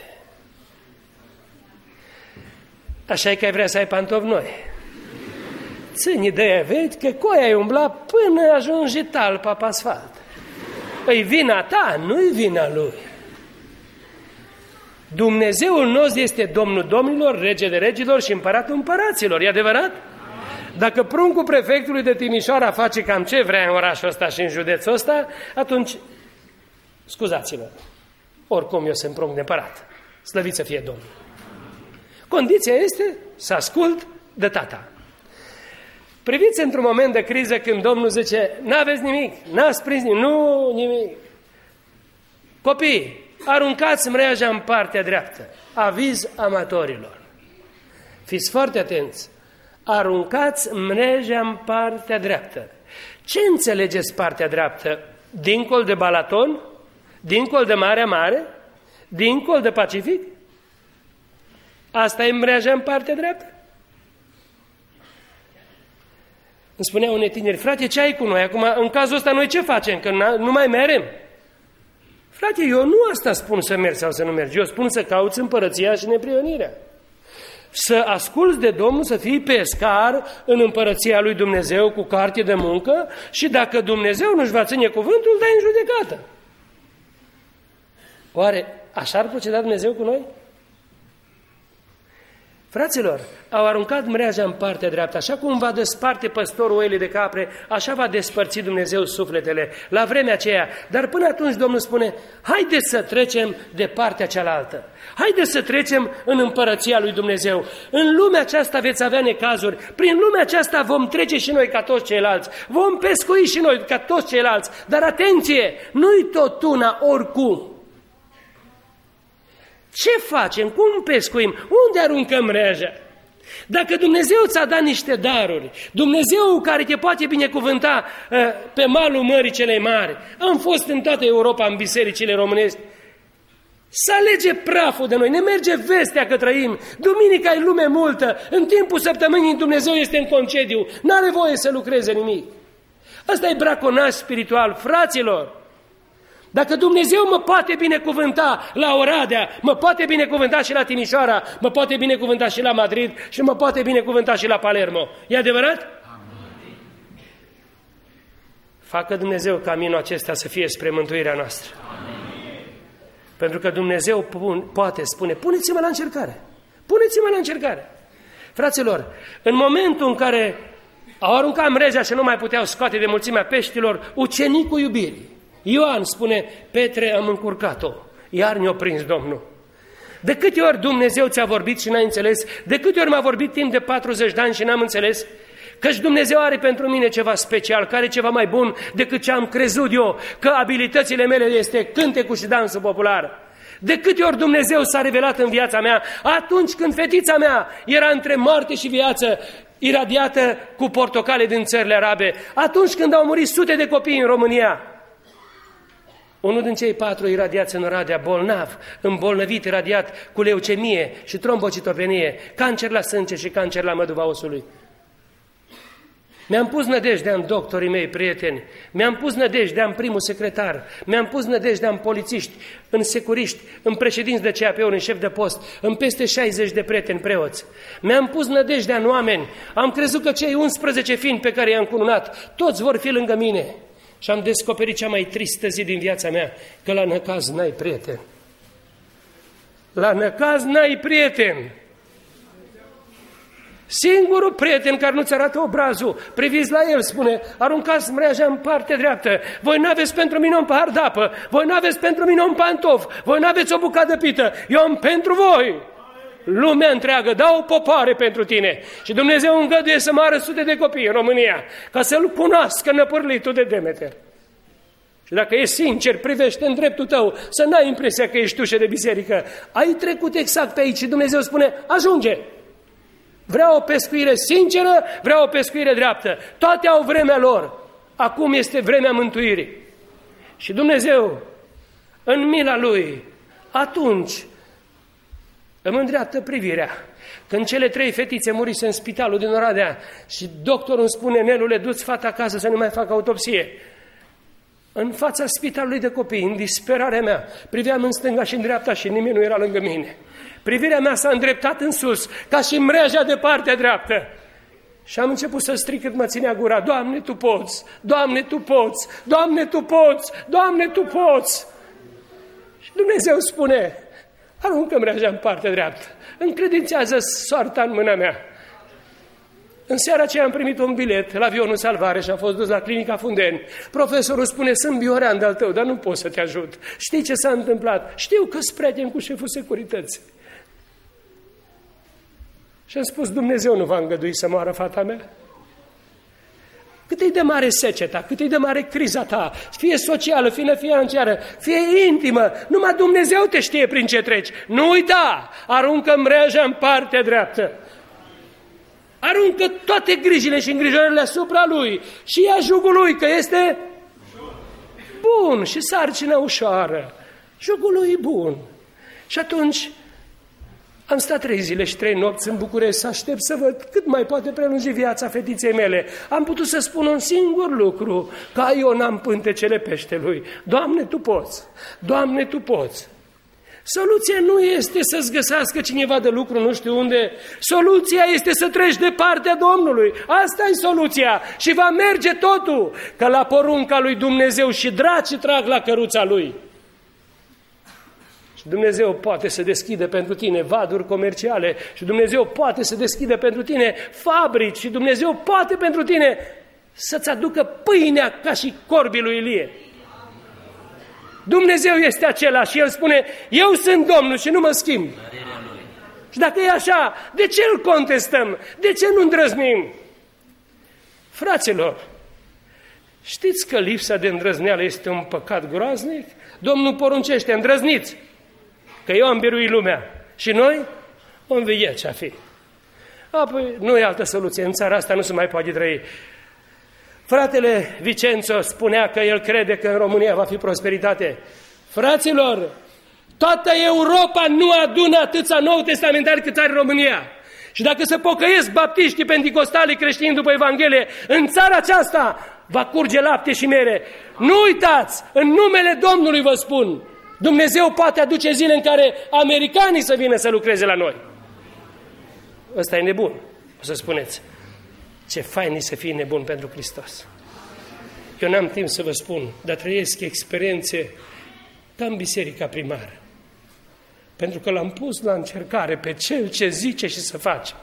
Așa că ai vrea să ai pantofi noi. Ține de-aia vechi că cu aia ai umbla până ajungi talpa pe asfalt. Păi vina ta, nu-i vina Lui. Dumnezeul nostru este Domnul domnilor, Rege de regilor și Împăratul împăraților. E adevărat? Dacă pruncul prefectului de Timișoara face cam ce vrea în orașul ăsta și în județul ăsta, atunci, scuzați-mă, oricum eu sunt prunc de împărat. Slăvit să fie Domnul. Condiția este să ascult de tata. Priviți într-un moment de criză când Domnul zice, n-aveți nimic, n-ați prins nimic, nu nimic. Copii, aruncați mreaja în partea dreaptă. Aviz amatorilor. Fiți foarte atenți. Aruncați mreaja în partea dreaptă. Ce înțelegeți partea dreaptă? Dincol de Balaton? Dincol de Marea Mare? Dincol de Pacific? Asta e mreaja în partea dreaptă? Îmi spuneau unei tineri, frate, ce ai cu noi? Acum, în cazul ăsta, noi ce facem? Că nu mai merem? Frate, eu nu asta spun să mergi sau să nu mergi. Eu spun să cauți împărăția și neprionirea. Să asculți de Domnul, să fii pescar în împărăția lui Dumnezeu cu carte de muncă și dacă Dumnezeu nu-și va ține cuvântul, dai în judecată. Oare așa ar proceda Dumnezeu cu noi? Fraților, au aruncat mreaja în partea dreaptă, așa cum va desparte păstorul oile de capre, așa va despărți Dumnezeu sufletele la vremea aceea. Dar până atunci Domnul spune, haideți să trecem de partea cealaltă. Haideți să trecem în împărăția lui Dumnezeu. În lumea aceasta veți avea necazuri, prin lumea aceasta vom trece și noi ca toți ceilalți, vom pescui și noi ca toți ceilalți, dar atenție, nu-i tot una oricum. Ce facem? Cum pescuim? Unde aruncăm mreaja? Dacă Dumnezeu ți-a dat niște daruri, Dumnezeu care te poate binecuvânta pe malul mării celei mari, am fost în toată Europa, în bisericile românești, să alege praful de noi, ne merge vestea că trăim, duminica e lume multă, în timpul săptămânii Dumnezeu este în concediu, n-are voie să lucreze nimic. Ăsta e braconaj spiritual, fraților. Dacă Dumnezeu mă poate binecuvânta la Oradea, mă poate binecuvânta și la Timișoara, mă poate binecuvânta și la Madrid și mă poate binecuvânta și la Palermo. E adevărat? Amin. Facă Dumnezeu caminul acesta să fie spre mântuirea noastră. Amin. Pentru că Dumnezeu poate spune, puneți-mă la încercare. Puneți-mă la încercare. Fraților, în momentul în care au aruncat mreaja și nu mai puteau scoate de mulțimea peștilor, ucenicul iubirii, Ioan spune, Petre, am încurcat-o, iar ne-a prins Domnul. De câte ori Dumnezeu ți-a vorbit și n-ai înțeles? De câte ori m-a vorbit timp de 40 de ani și n-am înțeles? Căci Dumnezeu are pentru mine ceva special, care e ceva mai bun decât ce am crezut eu, că abilitățile mele este cântecul și dansul popular. De câte ori Dumnezeu s-a revelat în viața mea, atunci când fetița mea era între moarte și viață, iradiată cu portocale din țările arabe, atunci când au murit sute de copii în România. Unul din cei 4 iradiați în Oradea, bolnav, îmbolnăvit, iradiat cu leucemie și trombocitopenie, cancer la sânge și cancer la măduva osului. Mi-am pus nădejdea în doctorii mei prieteni, mi-am pus nădejdea în primul secretar, mi-am pus nădejdea în polițiști, în securiști, în președinți de CAP-uri, în șef de post, în peste 60 de prieteni preoți. Mi-am pus nădejdea în oameni, am crezut că cei 11 fini pe care i-am cununat, toți vor fi lângă mine. Și am descoperit cea mai tristă zi din viața mea, că la năcaz n-ai prieten. La năcaz n-ai prieten. Singurul prieten care nu-ți arată obrazul, priviți la el, spune, aruncați mreaja în partea dreaptă, voi n-aveți pentru mine un pahar de apă, voi n-aveți pentru mine un pantof, voi n-aveți o bucată de pită, eu am pentru voi. Lumea întreagă, dau popoare pentru tine. Și Dumnezeu îngăduie să moară sute de copii în România, ca să-L cunoască năpârlitul de Demeter. Și dacă ești sincer, privește în dreptul tău, să n-ai impresia că ești ușă de biserică. Ai trecut exact pe aici și Dumnezeu spune, ajunge! Vreau o pescuire sinceră, vreau o pescuire dreaptă. Toate au vremea lor. Acum este vremea mântuirii. Și Dumnezeu, în mila Lui, atunci îmi îndreaptă privirea. Când cele 3 fetițe murise în spitalul din Oradea și doctorul îmi spune, Nelule, du-ți fata acasă să nu mai facă autopsie. În fața spitalului de copii, în disperarea mea, priveam în stânga și în dreapta și nimeni nu era lângă mine. Privirea mea s-a îndreptat în sus, ca și mreaja de partea dreaptă. Și am început să strig cât mă ținea gura, Doamne, Tu poți, Doamne, Tu poți, Doamne, Tu poți, Doamne, Tu poți. Și Dumnezeu spune, aruncă mreaja în partea dreaptă, încredințează soarta în mâna mea. În seara aceea am primit un bilet la avionul Salvare și am fost dus la clinica Fundeni. Profesorul spune, sunt biorean de-al tău, dar nu pot să te ajut. Știi ce s-a întâmplat? Știu că-s prieten cu șeful securității. Și am spus, Dumnezeu nu va îngădui să moară fata mea? Cât e de mare seceta, cât e de mare criza ta, fie socială, fie financiară, fie intimă, numai Dumnezeu te știe prin ce treci. Nu uita, aruncă mreaja în partea dreaptă. Aruncă toate grijile și îngrijorările asupra Lui și ia jugul Lui, că este bun și sarcina ușoară. Jugul Lui e bun. Și atunci am stat 3 zile și 3 nopți în București să aștept să văd cât mai poate prelungi viața fetiței mele. Am putut să spun un singur lucru, că Iona în pântecele peștelui. Doamne, Tu poți! Doamne, Tu poți! Soluția nu este să-ți găsească cineva de lucru nu știu unde. Soluția este să treci de partea Domnului. Asta e soluția. Și va merge totul. Că la porunca lui Dumnezeu și dracii trag la căruța Lui. Și Dumnezeu poate să deschidă pentru tine vaduri comerciale. Și Dumnezeu poate să deschidă pentru tine fabrici. Și Dumnezeu poate pentru tine să-ți aducă pâinea ca și corbii lui Ilie. Dumnezeu este acela și El spune, eu sunt Domnul și nu mă schimb. Și dacă e așa, de ce îl contestăm? De ce nu îndrăznim? Fraților, știți că lipsa de îndrăzneală este un păcat groaznic? Domnul poruncește, îndrăzniți, că eu am biruit lumea și noi o învie ce-a fi. Apoi nu e altă soluție, în țara asta nu se mai poate trăi. Fratele Vicenzo spunea că el crede că în România va fi prosperitate. Fraților, toată Europa nu adună atâția nou testamentari cât are România. Și dacă se pocăiesc baptiștii, penticostalii, creștini după Evanghelie, în țara aceasta va curge lapte și mere. Nu uitați, în numele Domnului vă spun, Dumnezeu poate aduce zile în care americanii să vină să lucreze la noi. Ăsta e nebun, o să spuneți. Ce fain e să fii nebun pentru Hristos. Eu n-am timp să vă spun, dar trăiesc experiențe ca în biserica primară. Pentru că l-am pus la încercare pe Cel ce zice și să face.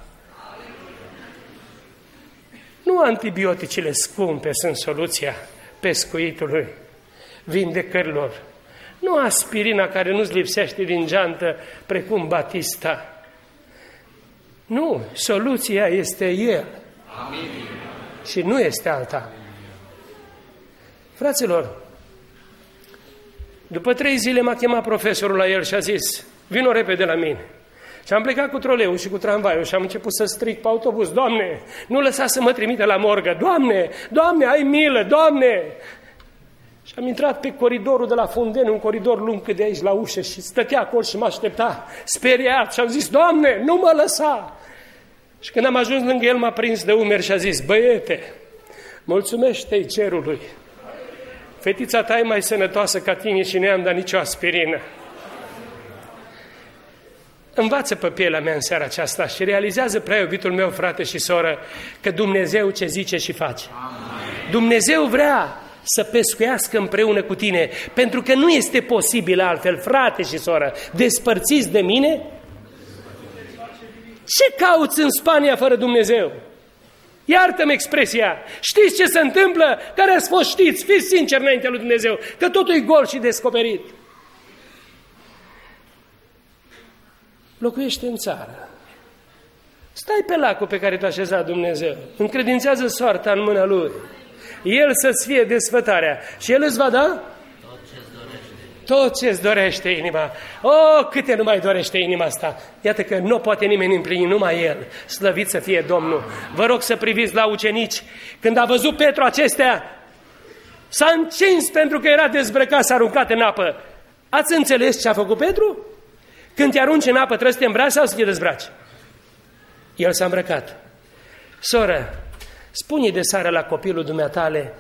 Nu antibioticele scumpe sunt soluția pescuitului, vindecărilor. Nu aspirina care nu-ți lipsește din geantă precum Batista. Nu, soluția este El. Amin. Și nu este alta. Fraților, după 3 zile m-a chemat profesorul la el și a zis, vino repede la mine. Și am plecat cu troleul și cu tramvaiul și am început să strig pe autobuz, Doamne, nu lăsa să mă trimite la morgă, Doamne, Doamne, ai milă, Doamne! Și am intrat pe coridorul de la Fundeni, un coridor lung cât de aici la ușă și stătea acolo și mă aștepta, speriat și am zis, Doamne, nu mă lăsa! Și când am ajuns lângă el, m-a prins de umeri și a zis, băiete, mulțumește-i cerului. Fetița ta e mai sănătoasă ca tine și nu i-am dat nicio aspirină. Învață pe pielea mea în seara aceasta și realizează, prea iubitul meu frate și soră, că Dumnezeu ce zice și face. Dumnezeu vrea să pescuiască împreună cu tine, pentru că nu este posibil altfel, frate și soră, despărțiți de mine. Ce cauți în Spania fără Dumnezeu? Iartă-mi expresia. Știți ce se întâmplă? Care ați fost, știți? Fiți sinceri înaintea lui Dumnezeu, că totul e gol și descoperit. Locuiește în țară. Stai pe lacul pe care te-a așezat Dumnezeu. Încredințează soarta în mâna Lui. El să-ți fie desfătarea. Și El îți va da? Tot ce-ți dorește inima. Oh, câte nu mai dorește inima asta. Iată că nu poate nimeni împlini, numai El. Slăvit să fie Domnul. Vă rog să priviți la ucenici. Când a văzut Petru acestea, s-a încins pentru că era dezbrăcat, s-a aruncat în apă. Ați înțeles ce a făcut Petru? Când te arunci în apă, trebuie să te îmbraci sau să te dezbraci? El s-a îmbrăcat. Soră, spune de seară la copilul dumneatale,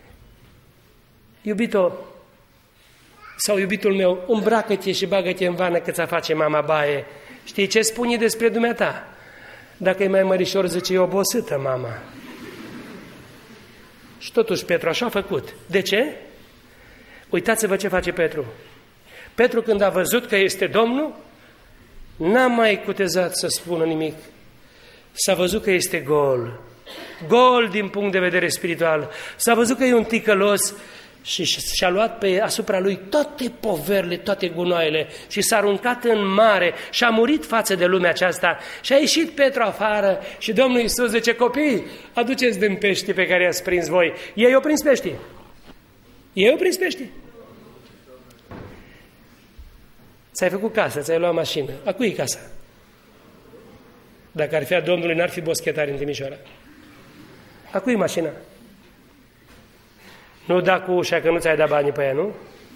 iubito, sau iubitul meu, îmbracă-te și bagă-te în vană că ți-a face mama baie. Știi ce spune despre dumneata? Dacă e mai mărișor, zice, e obosită mama. Și totuși Petru așa a făcut. De ce? Uitați-vă ce face Petru. Petru, când a văzut că este Domnul, n-a mai cutezat să spună nimic. S-a văzut că este gol. Gol din punct de vedere spiritual. S-a văzut că e un ticălos și și-a luat asupra lui toate poverile, toate gunoaiele și s-a aruncat în mare și a murit față de lumea aceasta. Și a ieșit Petru afară și Domnul Iisus zice, copii, aduceți din pești pe care i-ați prins voi. Ei au prins pești. Ei au prins pești. Ți-ai făcut casă, ți-ai luat mașină. A cui e casa? Dacă ar fi a Domnului, n-ar fi boschetari în Timișoara. A cui e mașina? Nu da cu ușa, că nu ți-ai dat banii pe ea, nu?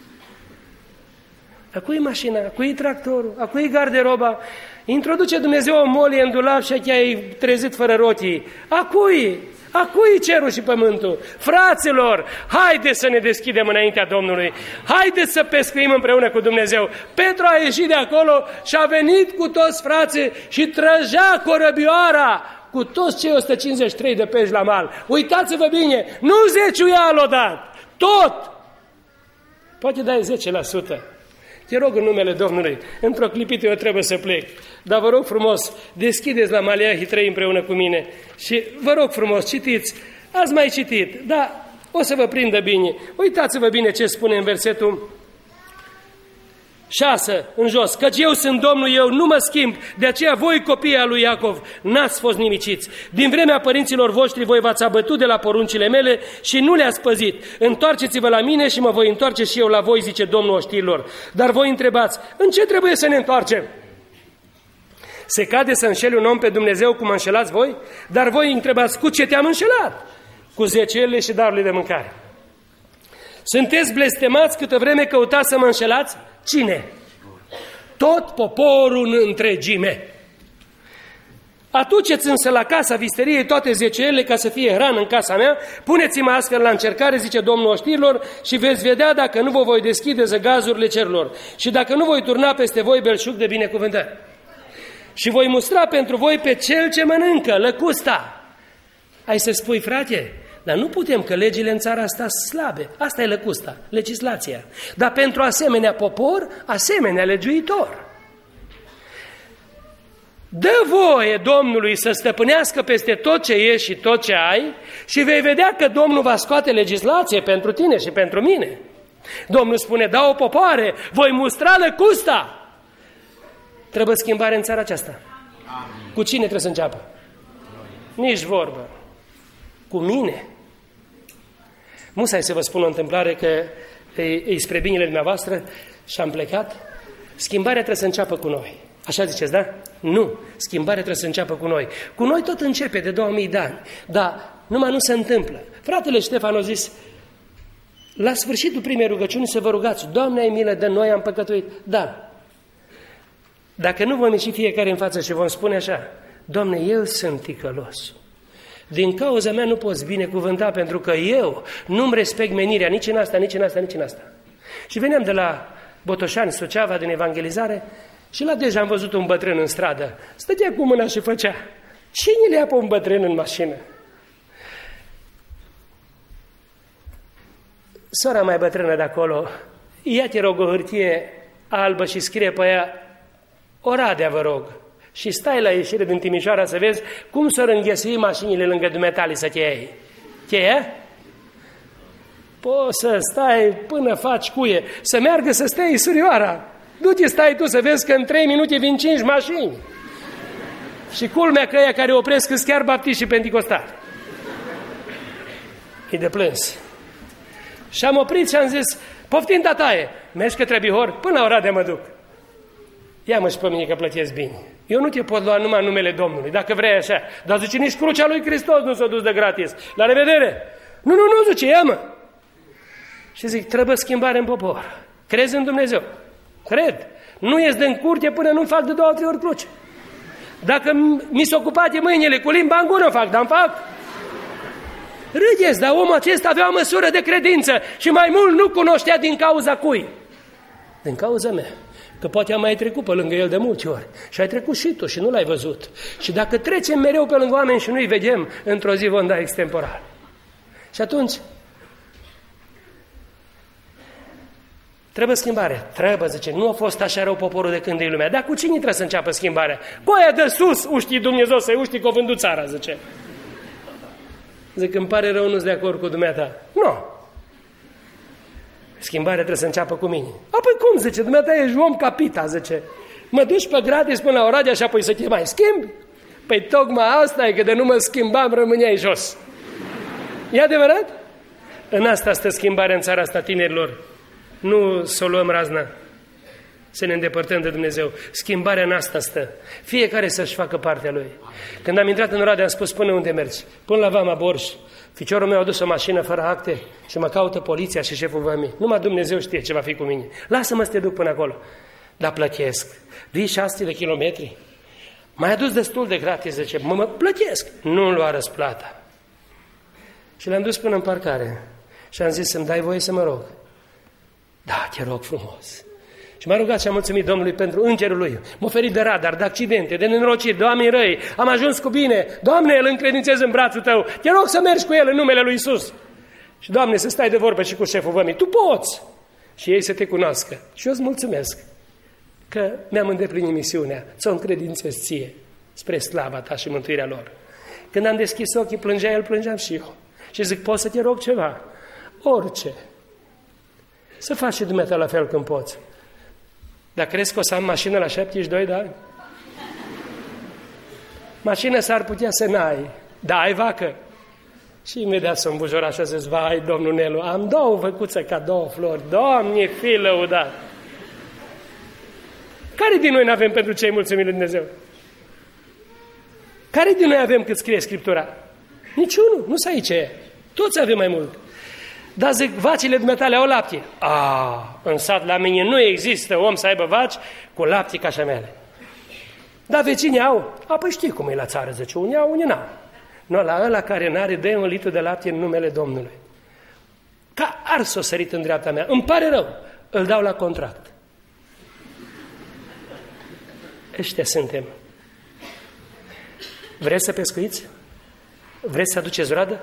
A cui e mașina? A cui e tractorul? A cui e garderoba? Introduce Dumnezeu o molie în dulap și ai trezit fără rotii. A cui? A cui cerul și pământul? Fraților, haideți să ne deschidem înaintea Domnului. Haideți să pescuim împreună cu Dumnezeu. Petru a ieșit de acolo și a venit cu toți frații și trăgea corăbioara cu toți cei 153 de pești la mal. Uitați-vă bine, nu 10 uial odată, tot. Poate dai 10%. Te rog în numele Domnului, într-o clipită eu trebuie să plec, dar vă rog frumos, deschideți la Maleahi 3 împreună cu mine și vă rog frumos, citiți, ați mai citit, dar o să vă prindă bine. Uitați-vă bine ce spune în versetul 6, în jos, căci eu sunt Domnul, eu nu mă schimb, de aceea voi copiii lui Iacov n-ați fost nimiciți. Din vremea părinților voștri voi v-ați abătut de la poruncile mele și nu le-ați păzit. Întoarceți-vă la mine și mă voi întoarce și eu la voi, zice Domnul oștirilor. Dar voi întrebați, în ce trebuie să ne întoarcem? Se cade să înșeli un om pe Dumnezeu cum înșelați voi? Dar voi întrebați, cu ce te-am înșelat? Cu zeciuielile și darurile de mâncare. Sunteți blestemați câtă vreme căutați să mă înșelați? Cine? Tot poporul în întregime. Aduceți însă la casa visteriei toate zeciuielile ca să fie hrană în casa mea, puneți-mă astfel la încercare, zice Domnul oștirilor, și veți vedea dacă nu vă voi deschide zăgazurile cerurilor și dacă nu voi turna peste voi belșug de binecuvântări. Și voi mustra pentru voi pe cel ce mănâncă lăcusta. Ai să spui, frate, dar nu putem, că legile în țara asta sunt slabe. Asta e lăcusta, legislația. Dar pentru asemenea popor, asemenea legiuitor. Dă voie Domnului să stăpânească peste tot ce ești și tot ce ai și vei vedea că Domnul va scoate legislație pentru tine și pentru mine. Domnul spune, da, o popoare, voi mustra lăcusta. Trebuie schimbare în țara aceasta. Cu cine trebuie să înceapă? Nici vorbă. Cu mine. Musai să vă spun o întâmplare că e spre binele dumneavoastră și am plecat. Schimbarea trebuie să înceapă cu noi. Așa ziceți, da? Nu. Schimbarea trebuie să înceapă cu noi. Cu noi tot începe de 2000 de ani. Dar numai nu se întâmplă. Fratele Ștefan a zis, la sfârșitul primei rugăciuni să vă rugați, Doamne, ai milă de noi, am păcătuit. Da. Dacă nu vom ieși fiecare în față și vom spune așa, Doamne, eu sunt ticălos. Din cauza mea nu poți binecuvânta, pentru că eu nu-mi respect menirea nici în asta, nici în asta, nici în asta. Și veneam de la Botoșani, Suceava, din evangelizare, și la Dej am văzut un bătrân în stradă. Stătea cu mâna și făcea. Cine le ia pe un bătrân în mașină? Sora mai bătrână de acolo, ia te rog o hârtie albă și scrie pe ea: Oradea, vă rog. Și stai la ieșire din Timișoara să vezi cum s-o înghesui mașinile lângă dumneatale să te iei. Te ia? Poți să stai până faci cuie, să meargă să stai surioara. Du-te, stai tu să vezi că în 3 minute vin 5 mașini. Și culmea că ăia care opresc sunt chiar baptiști și penticostali. E de plâns. Și am oprit și am zis: poftim, tataie, mergi către Bihor? Până la Oradea mă duc. Ia-mă și pe mine că plătesc bine. Eu nu te pot lua numai în numele Domnului, dacă vrei așa. Dar zice, nici crucea lui Hristos nu s-a dus de gratis. La revedere! Nu, zice, ia-mă! Și zic, trebuie schimbare în popor. Crezi în Dumnezeu? Cred. Nu ies din curte până nu fac de 2-3 ori cruce. Dacă mi s-o ocupate mâinile cu limba în gură, fac, dar îmi fac. Râdeți, dar omul acesta avea o măsură de credință și mai mult nu cunoștea din cauza cui? Din cauza mea. Că poate am mai trecut pe lângă el de multe ori. Și ai trecut și tu și nu l-ai văzut. Și dacă trecem mereu pe lângă oameni și nu-i vedem, într-o zi vom da extemporal. Și atunci trebuie schimbare. Trebuie, zice, nu a fost așa rău poporul de când e lumea. Dar cu cine trebuie să înceapă schimbarea? Cu aia de sus, uștii Dumnezeu să-i uștii că o vândut țara, zice. Zic, îmi pare rău, nu-s de acord cu dumneata. Nu. Schimbarea trebuie să înceapă cu mine. Apoi cum, zice, dumneata ești om capita, zice. Mă duci pe gratis până la Oradea și apoi să te mai schimbi? Păi tocmai asta e, că de nu mă schimbam, rămâneai jos. E adevărat? În asta stă schimbarea în țara asta, tinerilor. Nu să o luăm razna, să ne îndepărtăm de Dumnezeu. Schimbarea în asta stă. Fiecare să-și facă partea lui. Când am intrat în Oradea, am spus, până unde mergi? Până la Vama Borș. Ficiorul meu a dus o mașină fără acte și mă caută poliția și șeful vămii. Numai Dumnezeu știe ce va fi cu mine. Lasă-mă să te duc până acolo. Dar plătesc. Vii 600 de kilometri. M-ai adus destul de gratis, zice. Mă plătesc. Nu-mi lua răsplata. Și l-am dus până în parcare. Și am zis, să-mi dai voie să mă rog. Da, te rog frumos. Și m-a rugat și am mulțumit Domnului pentru îngerul lui. M-a oferit de radar, de accidente, de nenorociri, de oameni răi. Am ajuns cu bine. Doamne, îl încredințez în brațul tău. Te rog să mergi cu el în numele lui Iisus. Și, Doamne, să stai de vorbă și cu șeful vămii. Tu poți. Și ei să te cunoască. Și eu îți mulțumesc că mi-am îndeplinit misiunea. Ți-o încredințez ție spre slava ta și mântuirea lor. Când am deschis ochii, plângea el, plângeam și eu. Și zic, poți să te rog ceva? Orice. Să faci și dumneata la fel când poți. Dar crezi că o să am mașină la 72 de ani? Mașină s-ar putea să n-ai, dar ai vacă. Și imediat s-o îmbujora și a zis, vai, domnul Nelu, am 2 văcuțe ca 2 flori. Doamne, fii lăudat! Care din noi n-avem pentru cei mulțumiri lui Dumnezeu? Care din noi avem cât scrie Scriptura? Niciunul, nu să aici e. Toți avem mai mult. Dar zic, vacile dumneatale au lapte. În sat la mine nu există om să aibă vaci cu lapte ca și mele. Dar vecinii au. Păi știi cum e la țară, zice, unii au, unii n-au. Nu, la ăla care n-are, dă 1 litru de lapte în numele Domnului. Ca ars o sărit în dreapta mea. Îmi pare rău. Îl dau la contract. Ăștia suntem. Vreți să pescuiți? Vreți să aduceți roadă?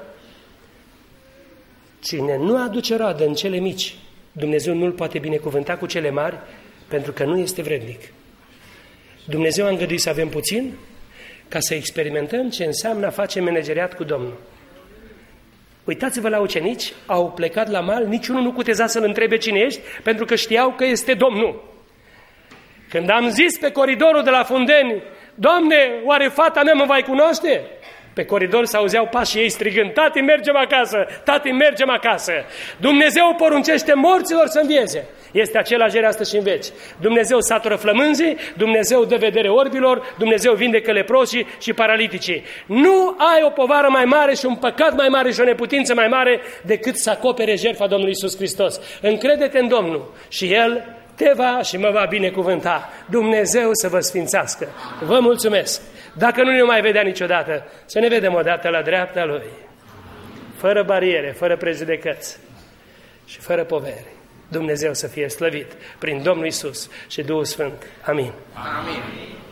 Cine nu aduce roadă în cele mici, Dumnezeu nu-l poate binecuvânta cu cele mari, pentru că nu este vrednic. Dumnezeu a îngăduit să avem puțin, ca să experimentăm ce înseamnă a face manageriat cu Domnul. Uitați-vă la ucenici, au plecat la mal, niciunul nu cuteza să-l întrebe cine ești, pentru că știau că este Domnul. Când am zis pe coridorul de la Fundeni, Doamne, oare fata mea mă va cunoaște? Pe coridor s-auzeau pașii ei strigând, tati, mergem acasă, tati, mergem acasă. Dumnezeu poruncește morților să învieze. Este același ieri, astăzi și în veci. Dumnezeu satură flămânzii, Dumnezeu dă vedere orbilor, Dumnezeu vindecă leproșii și paraliticii. Nu ai o povară mai mare și un păcat mai mare și o neputință mai mare decât să acopere jertfa Domnului Iisus Hristos. Încrede-te în Domnul și El te va și mă va binecuvânta. Dumnezeu să vă sfințească. Vă mulțumesc! Dacă nu ne mai vedea niciodată, să ne vedem odată la dreapta Lui. Fără bariere, fără prejudecăți și fără poveri. Dumnezeu să fie slăvit prin Domnul Iisus și Duhul Sfânt. Amin. Amin.